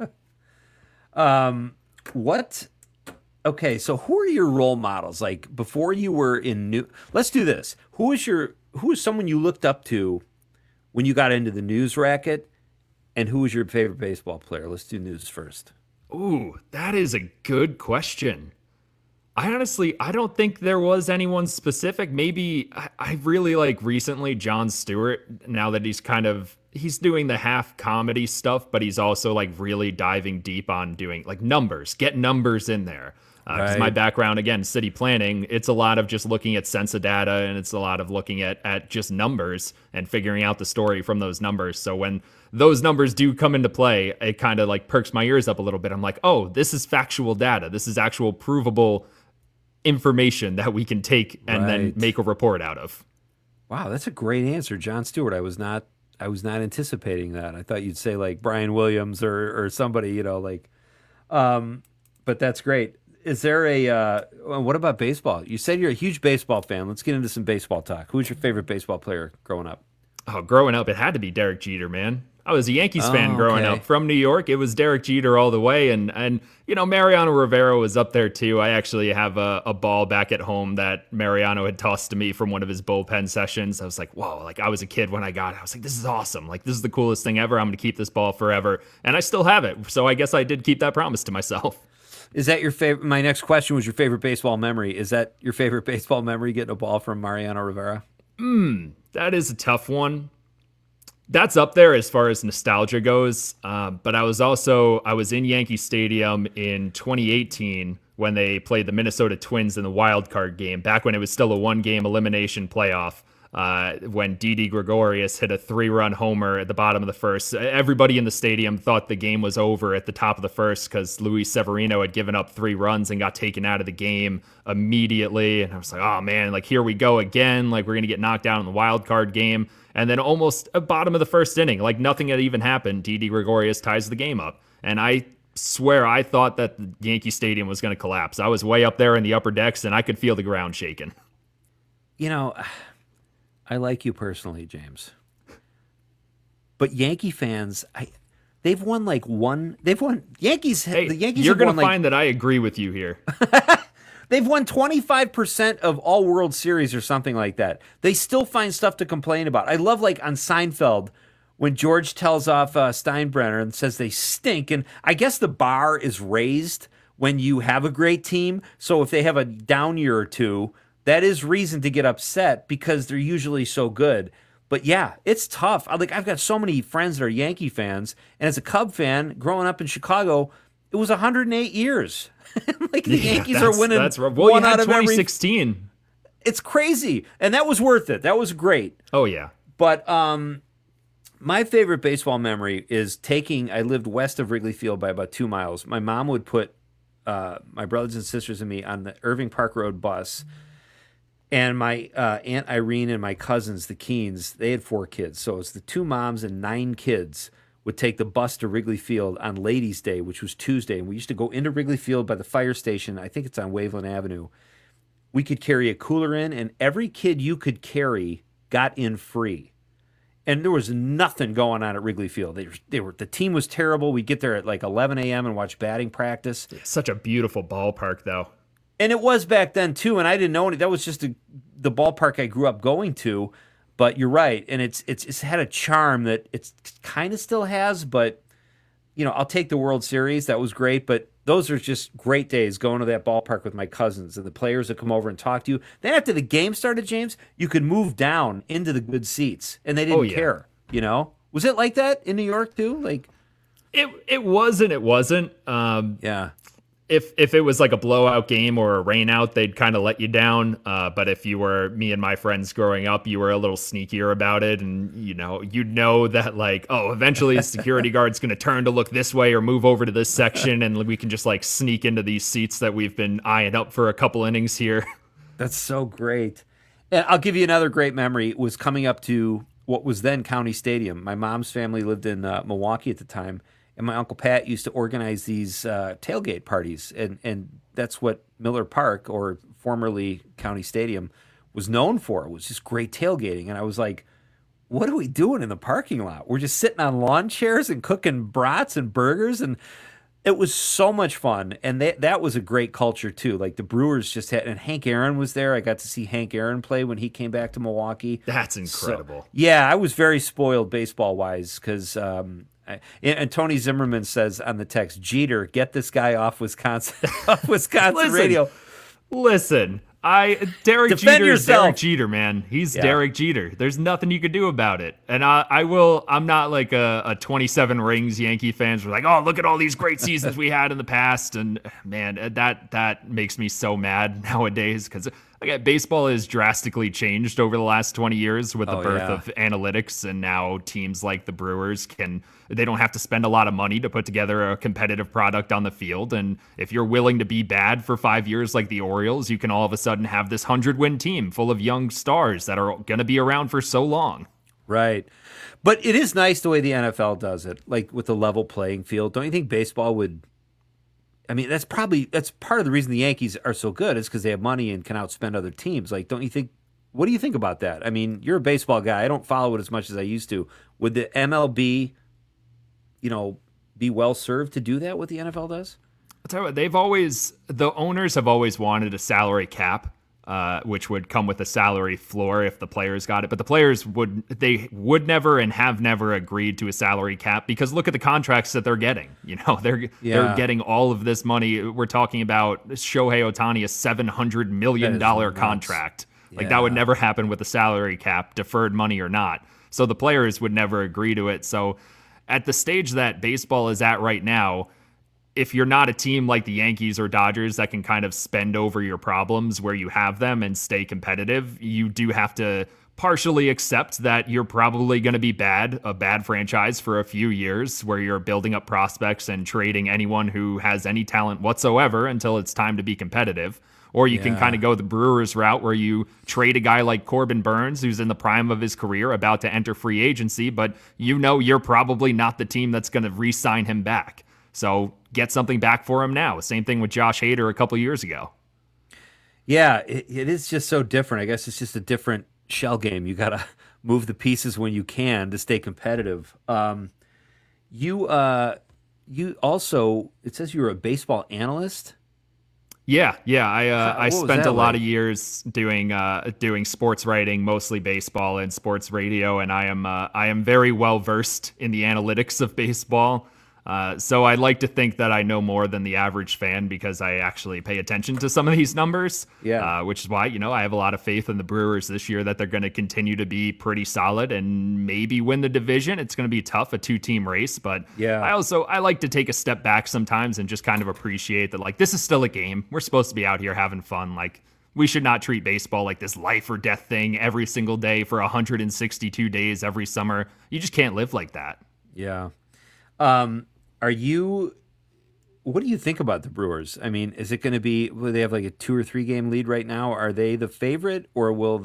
Um, what? Okay, so who are your role models? Like before you were in new. Let's do this. Who is your? Who is someone you looked up to when you got into the news racket, and who was your favorite baseball player? Let's do news first. Ooh, that is a good question. I honestly, I don't think there was anyone specific. Maybe I, I really like recently Jon Stewart. Now that he's kind of he's doing the half comedy stuff, but he's also like really diving deep on doing like numbers. Get numbers in there. Because Right. my background, again, city planning, it's a lot of just looking at census data and it's a lot of looking at, at just numbers and figuring out the story from those numbers. So when those numbers do come into play, it kind of like perks my ears up a little bit. I'm like, oh, this is factual data. This is actual provable information that we can take and then Right. make a report out of. Wow, that's a great answer, Jon Stewart. I was not. I was not anticipating that. I thought you'd say like Brian Williams or or somebody. You know, like. Um, but that's great. Is there a, uh, well, what about baseball? You said you're a huge baseball fan. Let's get into some baseball talk. Who's your favorite baseball player growing up? Oh, growing up, it had to be Derek Jeter, man. I was a Yankees fan Oh, growing okay. up. From New York, it was Derek Jeter all the way. And, and you know, Mariano Rivera was up there, too. I actually have a, a ball back at home that Mariano had tossed to me from one of his bullpen sessions. I was like, whoa, like I was a kid when I got it. I was like, this is awesome. Like, this is the coolest thing ever. I'm going to keep this ball forever. And I still have it. So I guess I did keep that promise to myself. Is that your favorite? My next question was your favorite baseball memory. Is that your favorite baseball memory, getting a ball from Mariano Rivera? Hmm, that is a tough one. That's up there as far as nostalgia goes. Uh, but I was also, I was in Yankee Stadium in twenty eighteen when they played the Minnesota Twins in the wild card game, back when it was still a one-game elimination playoff. Uh, when Didi Gregorius hit a three-run homer at the bottom of the first. Everybody in the stadium thought the game was over at the top of the first because Luis Severino had given up three runs and got taken out of the game immediately. And I was like, oh man, like here we go again. Like we're going to get knocked out in the wild card game. And then almost at bottom of the first inning, like nothing had even happened, Didi Gregorius ties the game up. And I swear I thought that the Yankee Stadium was going to collapse. I was way up there in the upper decks and I could feel the ground shaking. You know, I like you personally, James. But Yankee fans, I they've won like one. They've won Yankees. Hey, the Yankees. you're have going won to like, find that I agree with you here. They've won twenty-five percent of all World Series or something like that. They still find stuff to complain about. I love like on Seinfeld when George tells off uh, Steinbrenner and says they stink. And I guess the bar is raised when you have a great team. So if they have a down year or two, that is reason to get upset because they're usually so good. But yeah, it's tough. I, like I've got so many friends that are Yankee fans, and as a Cub fan, growing up in Chicago, it was one hundred eight years. Like the Yeah, Yankees that's- are winning That's right. Well, one you had out of every. twenty sixteen. It's crazy, and that was worth it. That was great. Oh yeah. But um, my favorite baseball memory is taking. I lived west of Wrigley Field by about two miles. My mom would put uh, my brothers and sisters and me on the Irving Park Road bus. And my uh, Aunt Irene and my cousins, the Keens, they had four kids. So it's the two moms and nine kids would take the bus to Wrigley Field on Ladies' Day, which was Tuesday, and we used to go into Wrigley Field by the fire station. I think it's on Waveland Avenue. We could carry a cooler in, and every kid you could carry got in free. And there was nothing going on at Wrigley Field. They were, they were the team was terrible. We'd get there at like eleven a.m. and watch batting practice. Such a beautiful ballpark, though. And it was back then, too, and I didn't know any. That was just a, the ballpark I grew up going to. But you're right, and it's it's it's had a charm that it's kind of still has. But you know, I'll take the World Series. That was great. But those are just great days going to that ballpark with my cousins and the players that come over and talk to you. Then after the game started, James, you could move down into the good seats, and they didn't Oh, yeah. care. You know, was it like that in New York too? Like It it was and it wasn't. Um, yeah. If if it was like a blowout game or a rain out, they'd kind of let you down. Uh, but if you were me and my friends growing up, you were a little sneakier about it, and you know you'd know that like, oh, eventually the security guard's going to turn to look this way or move over to this section, and we can just like sneak into these seats that we've been eyeing up for a couple innings here. That's so great. And I'll give you another great memory. It was coming up to what was then County Stadium. My mom's family lived in uh, Milwaukee at the time. And my Uncle Pat used to organize these uh, tailgate parties. And, and that's what Miller Park, or formerly County Stadium, was known for. It was just great tailgating. And I was like, what are we doing in the parking lot? We're just sitting on lawn chairs and cooking brats and burgers. And it was so much fun. And that that was a great culture, too. Like the Brewers just had, and Hank Aaron was there. I got to see Hank Aaron play when he came back to Milwaukee. That's incredible. So, yeah, I was very spoiled baseball-wise because um, – and Tony Zimmerman says on the text, Jeter, get this guy off Wisconsin, off Wisconsin Listen, radio. Listen, I Derek Defend Jeter is yourself. Derek Jeter, man. He's Yeah. Derek Jeter. There's nothing you could do about it. And I, I will. I'm not like a, a twenty-seven rings Yankee fans. We're like, oh, look at all these great seasons we had in the past. And man, that that makes me so mad nowadays because. Like, baseball has drastically changed over the last twenty years with the Oh, birth yeah. of analytics, and now teams like the Brewers can they don't have to spend a lot of money to put together a competitive product on the field. And if you're willing to be bad for five years like the Orioles, you can all of a sudden have this hundred-win team full of young stars that are going to be around for so long. Right. But it is nice the way the N F L does it, like with the level playing field. Don't you think baseball would... I mean, that's probably that's part of the reason the Yankees are so good is because they have money and can outspend other teams. Like, don't you think? What do you think about that? I mean, you're a baseball guy. I don't follow it as much as I used to. Would the M L B, you know, be well served to do that? What the N F L does? I'll tell you what, they've always the owners have always wanted a salary cap, uh, which would come with a salary floor if the players got it. But the players would they would never and have never agreed to a salary cap because look at the contracts that they're getting. You know, they're Yeah. they're getting all of this money. We're talking about Shohei Ohtani, a seven hundred million dollar nuts. contract. Like Yeah. that would never happen with a salary cap, deferred money or not. So the players would never agree to it. So at the stage that baseball is at right now, if you're not a team like the Yankees or Dodgers that can kind of spend over your problems where you have them and stay competitive, you do have to partially accept that you're probably going to be bad, a bad franchise for a few years where you're building up prospects and trading anyone who has any talent whatsoever until it's time to be competitive. Or you can Yeah. kind of go the Brewers route where you trade a guy like Corbin Burns, who's in the prime of his career, about to enter free agency, but you know you're probably not the team that's going to re-sign him back. So get something back for him now. Same thing with Josh Hader a couple years ago. Yeah, it, it is just so different. I guess it's just a different shell game. You got to move the pieces when you can to stay competitive. Um, you uh, you also, it says you were a baseball analyst. Yeah, yeah. I uh, How- I what was spent that a lot like? of years doing uh, doing sports writing, mostly baseball and sports radio, and I am uh, I am very well versed in the analytics of baseball. Uh, so I like to think that I know more than the average fan because I actually pay attention to some of these numbers. Yeah. Uh, which is why, you know, I have a lot of faith in the Brewers this year that they're going to continue to be pretty solid and maybe win the division. It's going to be tough, a two-team race, but Yeah. I also I like to take a step back sometimes and just kind of appreciate that, like, this is still a game. We're supposed to be out here having fun. Like, we should not treat baseball like this life or death thing every single day for one hundred sixty-two days every summer. You just can't live like that. Yeah. Um, are you, what do you think about the Brewers? I mean, is it going to be, will they have like a two or three game lead right now? Are they the favorite or will the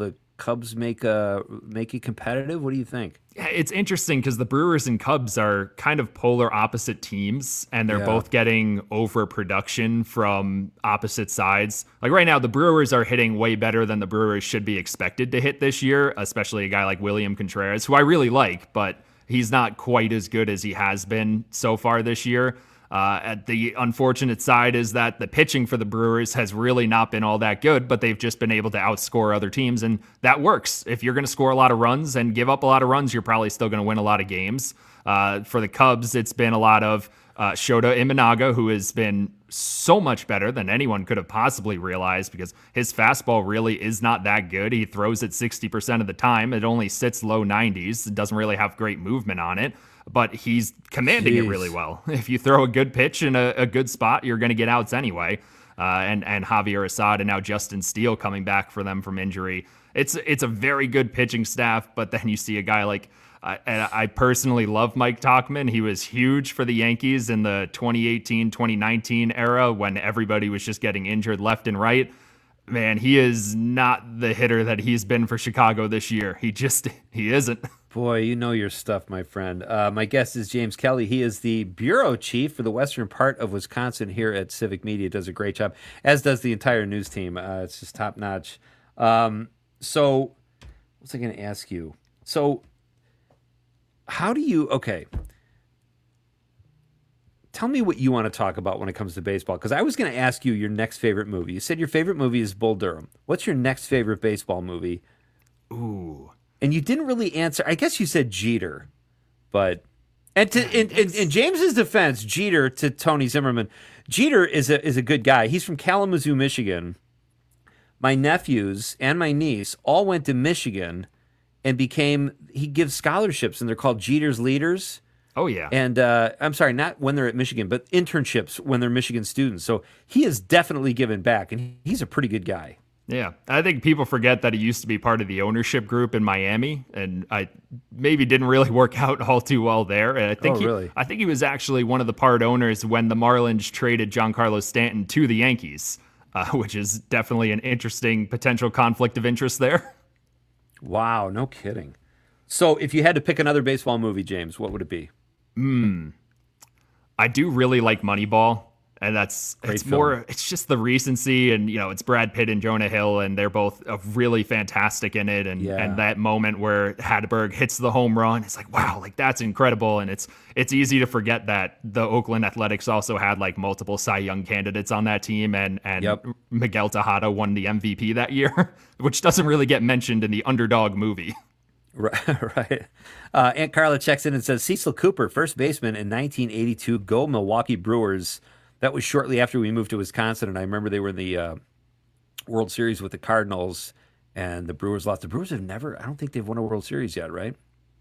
Cubs make uh make it competitive? What do you think? Yeah, it's interesting because the Brewers and Cubs are kind of polar opposite teams, and they're Yeah. both getting overproduction from opposite sides. Like right now, the Brewers are hitting way better than the Brewers should be expected to hit this year, especially a guy like William Contreras, who I really like, but he's not quite as good as he has been so far this year. Uh, at the unfortunate side is that the pitching for the Brewers has really not been all that good, but they've just been able to outscore other teams, and that works. If you're going to score a lot of runs and give up a lot of runs, you're probably still going to win a lot of games. Uh, for the Cubs, it's been a lot of uh, Shota Imanaga, who has been so much better than anyone could have possibly realized because his fastball really is not that good. He throws it sixty percent of the time. It only sits low nineties. It doesn't really have great movement on it, but he's commanding Jeez. it really well. If you throw a good pitch in a, a good spot, you're going to get outs anyway. Uh, and and Javier Assad and now Justin Steele coming back for them from injury. It's it's a very good pitching staff, but then you see a guy like, I, and I personally love Mike Tauchman. He was huge for the Yankees in the twenty eighteen twenty nineteen era when everybody was just getting injured left and right. Man, he is not the hitter that he's been for Chicago this year. He just, he isn't. Boy, you know your stuff, my friend. Uh, my guest is James Kelly. He is the bureau chief for the western part of Wisconsin here at Civic Media. Does a great job, as does the entire news team. Uh, it's just top notch. Um, so, what was I going to ask you? So, how do you, okay, tell me what you want to talk about when it comes to baseball, because I was going to ask you your next favorite movie. You said your favorite movie is Bull Durham. What's your next favorite baseball movie? Ooh. And you didn't really answer. I guess you said Jeter, but and to in, in, in James's defense, Jeter to Tony Zimmerman, Jeter is a is a good guy. He's from Kalamazoo, Michigan. My nephews and my niece all went to Michigan and became. He gives scholarships, and they're called Jeter's Leaders. Oh yeah. And uh, I'm sorry, not when they're at Michigan, but internships when they're Michigan students. So he has definitely given back, and he's a pretty good guy. Yeah, I think people forget that he used to be part of the ownership group in Miami, and I maybe didn't really work out all too well there. And I think Oh, he, really? I think he was actually one of the part owners when the Marlins traded Giancarlo Stanton to the Yankees, uh, which is definitely an interesting potential conflict of interest there. Wow, no kidding. So if you had to pick another baseball movie, James, what would it be? Hmm. I do really like Moneyball. And that's Great it's film. more it's just the recency, and you know it's Brad Pitt and Jonah Hill, and they're both uh, really fantastic in it, and Yeah. and that moment where Hatteberg hits the home run, it's like wow, like that's incredible. And it's it's easy to forget that the Oakland Athletics also had like multiple Cy Young candidates on that team, and and Yep. Miguel Tejada won the M V P that year, which doesn't really get mentioned in the Underdog movie. Right. right. Uh, Aunt Carla checks in and says Cecil Cooper, first baseman in nineteen eighty-two, go Milwaukee Brewers. That was shortly after we moved to Wisconsin, and I remember they were in the uh, World Series with the Cardinals, and the Brewers lost. The Brewers have never, I don't think they've won a World Series yet, right?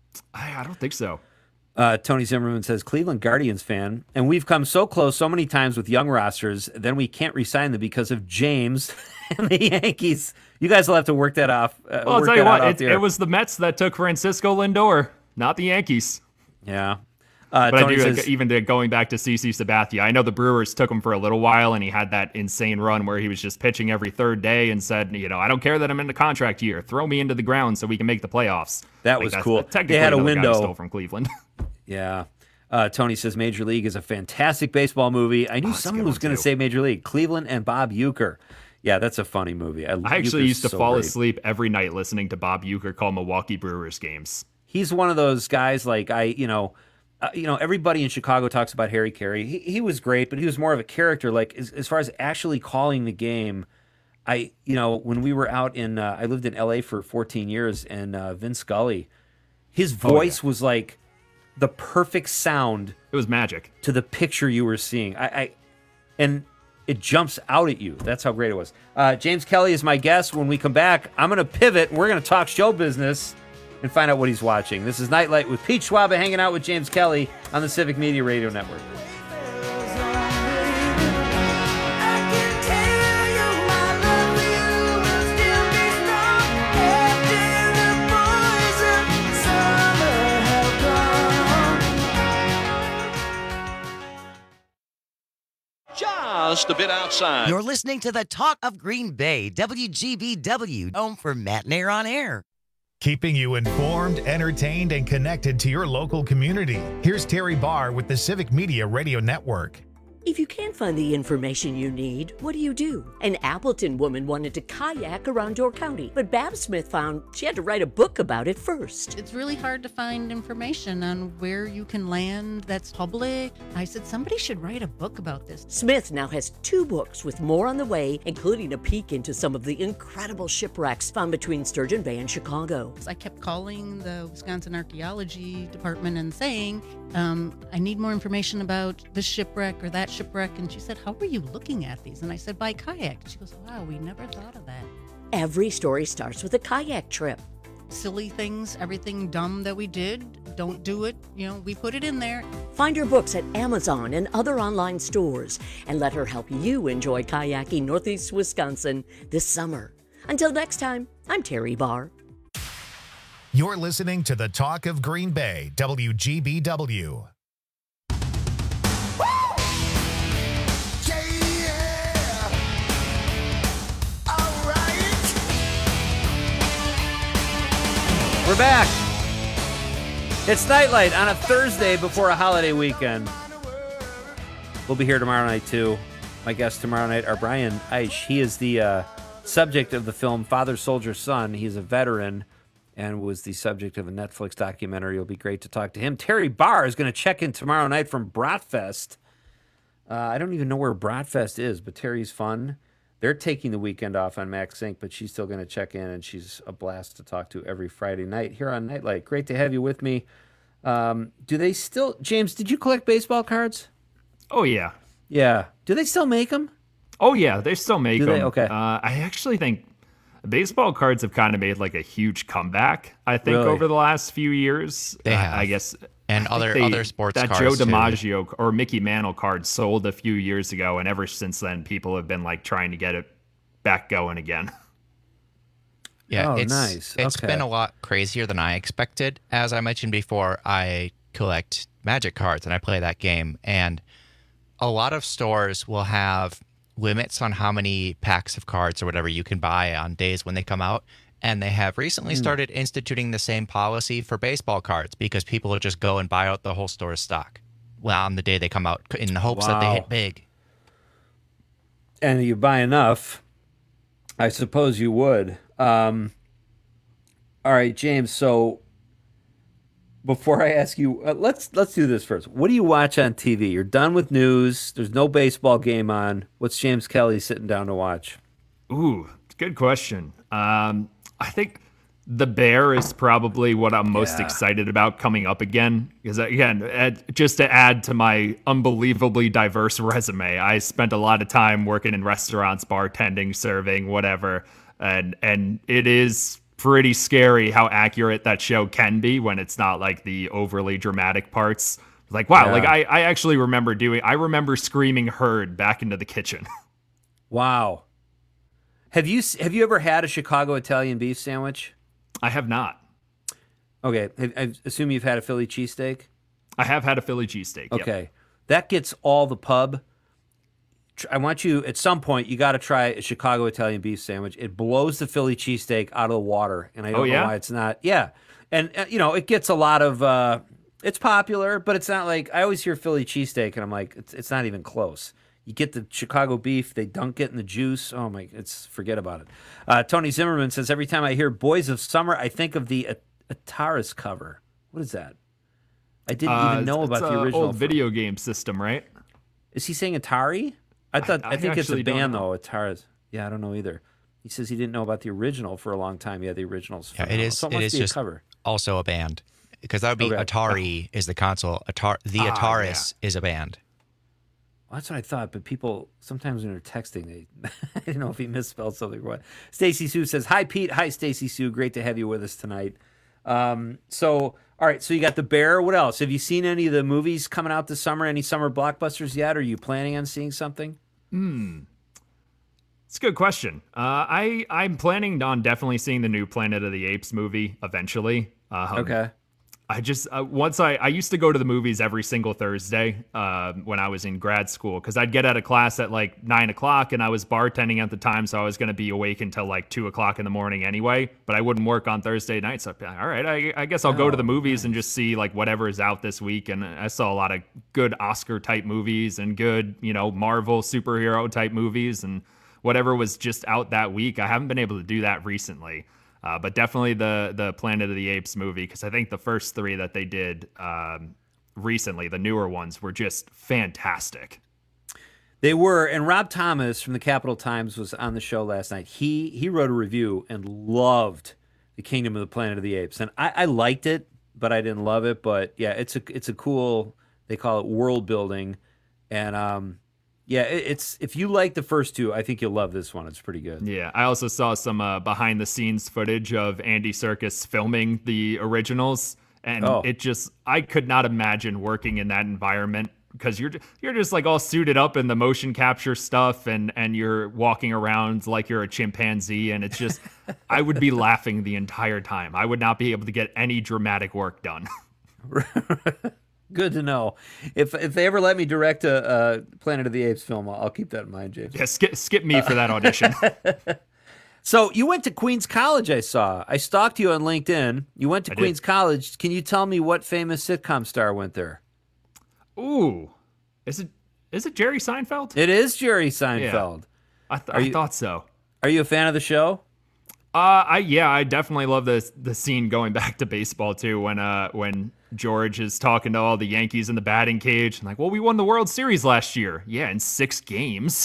I, I don't think so. Uh, Tony Zimmerman says, Cleveland Guardians fan, and we've come so close so many times with young rosters, then we can't re-sign them because of James and the Yankees. You guys will have to work that off. Uh, Well, I'll work tell you that out what, out it, there. it was the Mets that took Francisco Lindor, not the Yankees. Yeah. Uh, but Tony I do, says, even to going back to CeCe Sabathia, I know the Brewers took him for a little while, and he had that insane run where he was just pitching every third day and said, you know, I don't care that I'm in the contract year. Throw me into the ground so we can make the playoffs. That Like, was that's- cool. Technically, They had a though, the guy window. stole from Cleveland. Yeah. Uh, Tony says Major League is a fantastic baseball movie. I knew Oh, it's a someone good was one, going to too. say Major League. Cleveland and Bob Uecker. Yeah, that's a funny movie. I, I actually Uecker's used to so fall great. asleep every night listening to Bob Uecker call Milwaukee Brewers games. He's one of those guys like I, you know, uh, you know, everybody in Chicago talks about Harry Carey. He, he was great, but he was more of a character. Like as, as far as actually calling the game, I, you know, when we were out in, uh, I lived in L A for fourteen years, and uh, Vin Scully, his voice was like the perfect sound. It was magic to the picture you were seeing. I, I and it jumps out at you. That's how great it was. Uh, James Kelly is my guest. When we come back, I'm going to pivot, and we're going to talk show business and find out what he's watching. This is Nightlight with Pete Schwab hanging out with James Kelly on the Civic Media Radio Network. Just just a bit outside. You're listening to the Talk of Green Bay, W G B W, home for Matt and Air on Air. Keeping you informed, entertained, and connected to your local community. Here's Terry Barr with the Civic Media Radio Network. If you can't find the information you need, what do you do? An Appleton woman wanted to kayak around Door County, but Bab Smith found she had to write a book about it first. It's really hard to find information on where you can land that's public. I said, somebody should write a book about this. Smith now has two books with more on the way, including a peek into some of the incredible shipwrecks found between Sturgeon Bay and Chicago. I kept calling the Wisconsin Archaeology Department and saying, um, I need more information about this shipwreck or that shipwreck. And she said, how are you looking at these? And I said, by kayak. She goes, wow, we never thought of that. Every story starts with a kayak trip. Silly things, everything dumb that we did, don't do it. You know, we put it in there. Find her books at Amazon and other online stores and let her help you enjoy kayaking Northeast Wisconsin this summer. Until next time, I'm Terry Barr. You're listening to the Talk of Green Bay, W G B W. We're back. It's Nightlight on a Thursday before a holiday weekend. We'll be here tomorrow night, too. My guests tomorrow night are Brian Eich. He is the uh, subject of the film Father, Soldier, Son. He's a veteran and was the subject of a Netflix documentary. It'll be great to talk to him. Terry Barr is going to check in tomorrow night from Bratfest. Uh, I don't even know where Bratfest is, but Terry's fun. They're taking the weekend off on Max Inc, but she's still going to check in, and she's a blast to talk to every Friday night here on Nightlight. Great to have you with me. Um, do they still... James, did you collect baseball cards? Oh, yeah. Yeah. Do they still make them? Oh, yeah. They still make do them. They? Okay. Uh, I actually think baseball cards have kind of made like a huge comeback, I think, Really? over the last few years. They Uh, have. I guess... And I think other they- other sports that cards Joe too. DiMaggio or Mickey Mantle card sold a few years ago, and ever since then, people have been like trying to get it back going again. Yeah, Oh, it's, nice. It's Okay. been a lot crazier than I expected. As I mentioned before, I collect Magic cards and I play that game. And a lot of stores will have limits on how many packs of cards or whatever you can buy on days when they come out. And they have recently Hmm. started instituting the same policy for baseball cards because people will just go and buy out the whole store's stock well, on the day they come out in the hopes that they Wow. hit big. And you buy enough, I suppose you would. Um, all right, James. So before I ask you, uh, let's let's do this first. What do you watch on T V? You're done with news. There's no baseball game on. What's James Kelly sitting down to watch? Ooh, good question. Um, I think The Bear is probably what I'm most Yeah. excited about coming up again. Because, again, add, just to add to my unbelievably diverse resume, I spent a lot of time working in restaurants, bartending, serving, whatever. And, and it is pretty scary how accurate that show can be when it's not like the overly dramatic parts. Like, wow, Yeah. like I, I actually remember doing, I remember screaming herd back into the kitchen. Wow. Have you have you ever had a Chicago Italian beef sandwich? I have not. Okay, I, I assume you've had a Philly cheesesteak? I have had a Philly cheesesteak. Yep. Okay. That gets all the pub. Tr- I want you, at some point, you got to try a Chicago Italian beef sandwich. It blows the Philly cheesesteak out of the water, and I don't Oh, yeah? know why it's not. Yeah. And, uh, you know, it gets a lot of, uh, it's popular, but it's not like, I always hear Philly cheesesteak, and I'm like, it's, it's not even close. You get the Chicago beef, they dunk it in the juice. Oh, my, it's, forget about it. Uh, Tony Zimmerman says, every time I hear Boys of Summer, I think of the At- Ataris cover. What is that? I didn't Uh, even know it's about the a original. old video game system, right? Is he saying Atari? I thought. I, I think it's a actually don't band know. though. Atari. Yeah, I don't know either. He says he didn't know about the original for a long time. Yeah, the original's. Yeah, it phenomenal. is. So it it must is be just a cover. also a band because that would be Okay. Atari is the console. Atar- the Ah, Ataris is a band. Well, that's what I thought. But people sometimes when they're texting, they I didn't know if he misspelled something or what. Stacy Sue says, "Hi Pete. Hi Stacy Sue. Great to have you with us tonight." Um, so all right. So you got The Bear. What else? Have you seen any of the movies coming out this summer? Any summer blockbusters yet? Are you planning on seeing something? Hmm. It's a good question. Uh, I I'm planning on definitely seeing the new Planet of the Apes movie eventually. Um, Okay. I just uh, once I I used to go to the movies every single Thursday uh, when I was in grad school because I'd get out of class at like nine o'clock and I was bartending at the time, so I was going to be awake until like two o'clock in the morning anyway. But I wouldn't work on Thursday nights. So I'd be like, all right, I, I guess I'll go to the movies and just see like whatever is out this week. And I saw a lot of good Oscar type movies and good, you know, Marvel superhero type movies and whatever was just out that week. I haven't been able to do that recently. Uh, but definitely the the Planet of the Apes movie, because I think the first three that they did um, recently, the newer ones, were just fantastic. They were, and Rob Thomas from the Capital Times was on the show last night. He he wrote a review and loved the Kingdom of the Planet of the Apes, and I, I liked it, but I didn't love it. But yeah, it's a it's a cool, they call it world building, and um. Yeah, it's if you like the first two, I think you'll love this one. It's pretty good. Yeah, I also saw some uh, behind-the-scenes footage of Andy Serkis filming the originals, and Oh. it just I could not imagine working in that environment because you're you're just like all suited up in the motion capture stuff, and and you're walking around like you're a chimpanzee, and it's just I would be laughing the entire time. I would not be able to get any dramatic work done. Good to know. If if they ever let me direct a, a Planet of the Apes film, I'll, I'll keep that in mind, James. Yeah, skip skip me for that audition. So you went to Queens College, I saw. I stalked you on LinkedIn. You went to I Queens did. College. Can you tell me what famous sitcom star went there? Ooh, is it is it Jerry Seinfeld? It is Jerry Seinfeld. I, th- Are I you- thought so. Are you a fan of the show? Uh, I yeah, I definitely love the the scene going back to baseball too when uh when George is talking to all the Yankees in the batting cage and like, well, we won the World Series last year. Yeah, in six games.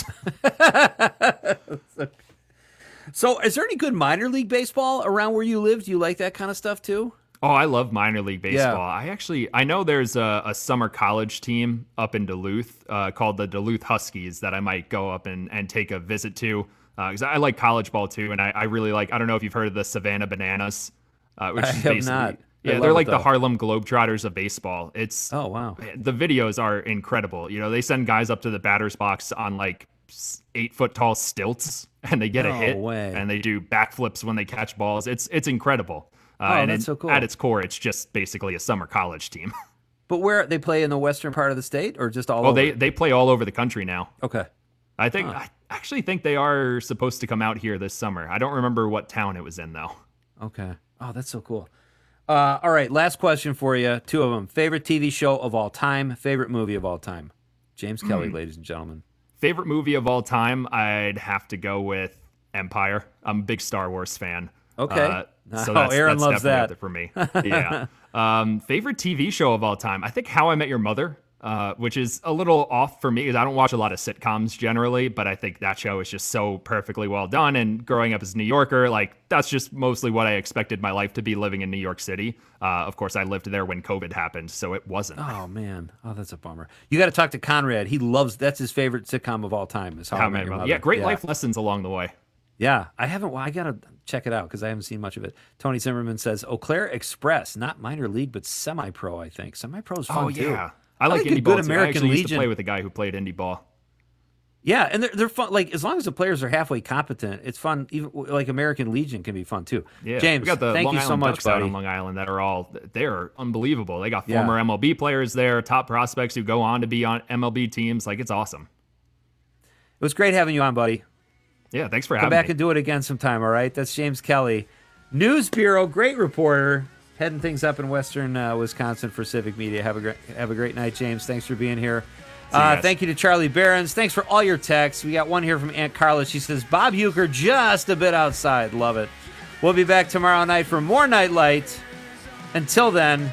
So is there any good minor league baseball around where you live? Do you like that kind of stuff too? Oh, I love minor league baseball. Yeah. I actually I know there's a, a summer college team up in Duluth uh, called the Duluth Huskies that I might go up and, and take a visit to because I like college ball too, and I, I really like. I don't know if you've heard of the Savannah Bananas, uh, which I is have basically not. I yeah, love they're it, like the though. Harlem Globetrotters of baseball. It's oh wow, the videos are incredible. You know, they send guys up to the batter's box on like s- eight foot tall stilts, and they get a No hit, way. and they do backflips when they catch balls. It's it's incredible. Uh, Oh, and that's it- so cool. At its core, it's just basically a summer college team. But where they play in the western part of the state, or just all Well, over? they they play all over the country now. Okay. I think Huh. I actually think they are supposed to come out here this summer. I don't remember what town it was in though. Okay. Oh, that's so cool. Uh, all right, last question for you. Two of them. Favorite T V show of all time, favorite movie of all time. James Kelly, Hmm. ladies and gentlemen. Favorite movie of all time, I'd have to go with Empire. I'm a big Star Wars fan. Okay. Uh, so Oh, that's, Aaron that's loves definitely that. up there for me. Yeah. um, favorite T V show of all time, I think How I Met Your Mother, uh, which is a little off for me because I don't watch a lot of sitcoms generally, but I think that show is just so perfectly well done. And growing up as a New Yorker, like that's just mostly what I expected my life to be living in New York City. Uh, of course, I lived there when COVID happened, so it wasn't. Oh man, oh that's a bummer. You got to talk to Conrad. He loves that's his favorite sitcom of all time. Is How, I Met Your Mother. Yeah, great life lessons along the way. Yeah, I haven't. Well, I gotta check it out because I haven't seen much of it. Tony Zimmerman says Eau Claire Express, not minor league, but semi-pro. I think semi-pro is fun Oh too. yeah, I like a indie good ball too. I American actually used to Legion. play with a guy who played indie ball. Yeah, and they're they're fun. Like as long as the players are halfway competent, it's fun. Even like American Legion can be fun too. Yeah, James, we got the thank Long you Island so much, Ducks out buddy. on Long Island that are all they're unbelievable. They got Yeah. former M L B players there, top prospects who go on to be on M L B teams. Like it's awesome. It was great having you on, buddy. Yeah, thanks for Come having back me. and do it again sometime. All right, that's James Kelly, News Bureau, great reporter, heading things up in Western uh, Wisconsin for Civic Media. Have a great have a great night, James. Thanks for being here. See you Uh, guys. thank you to Charlie Behrens. Thanks for all your texts. We got one here from Aunt Carla. She says, Bob Euchre just a bit outside. Love it. We'll be back tomorrow night for more Nightlight. Until then,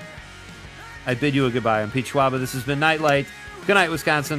I bid you a goodbye. I'm Pete Schwaba. This has been Nightlight. Good night, Wisconsin.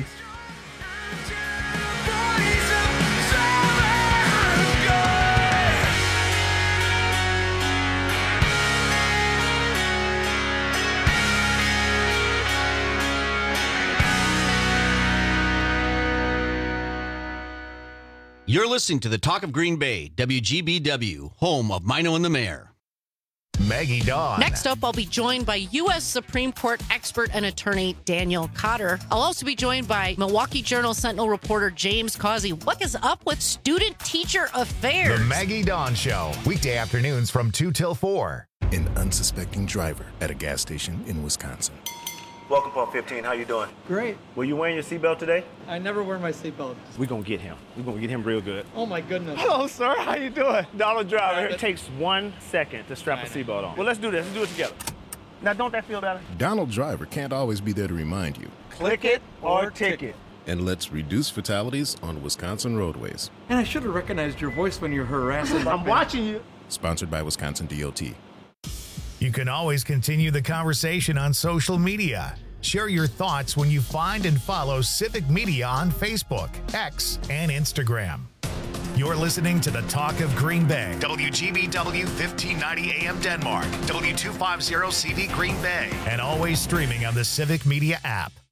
You're listening to the Talk of Green Bay, W G B W, home of Mino and the Mayor. Maggie Dawn. Next up, I'll be joined by U S Supreme Court expert and attorney Daniel Cotter. I'll also be joined by Milwaukee Journal Sentinel reporter James Causey. What is up with student-teacher affairs? The Maggie Dawn Show. Weekday afternoons from two till four. an unsuspecting driver at a gas station in Wisconsin. Welcome, Pump fifteen. How you doing? Great. Were you wearing your seatbelt today? I never wear my seatbelt. We're going to get him. We're going to get him real good. Oh, my goodness. Hello, sir. How you doing? Donald Driver. It takes one second to strap a seatbelt on. Well, let's do this. Let's do it together. Now, don't that feel better? Donald Driver can't always be there to remind you. Click it or ticket. And let's reduce fatalities on Wisconsin roadways. And I should have recognized your voice when you're harassing. I'm watching you. Sponsored by Wisconsin D O T. You can always continue the conversation on social media. Share your thoughts when you find and follow Civic Media on Facebook, X, and Instagram. You're listening to the Talk of Green Bay. W G B W fifteen ninety A M Denmark, W two fifty C V Green Bay, and always streaming on the Civic Media app.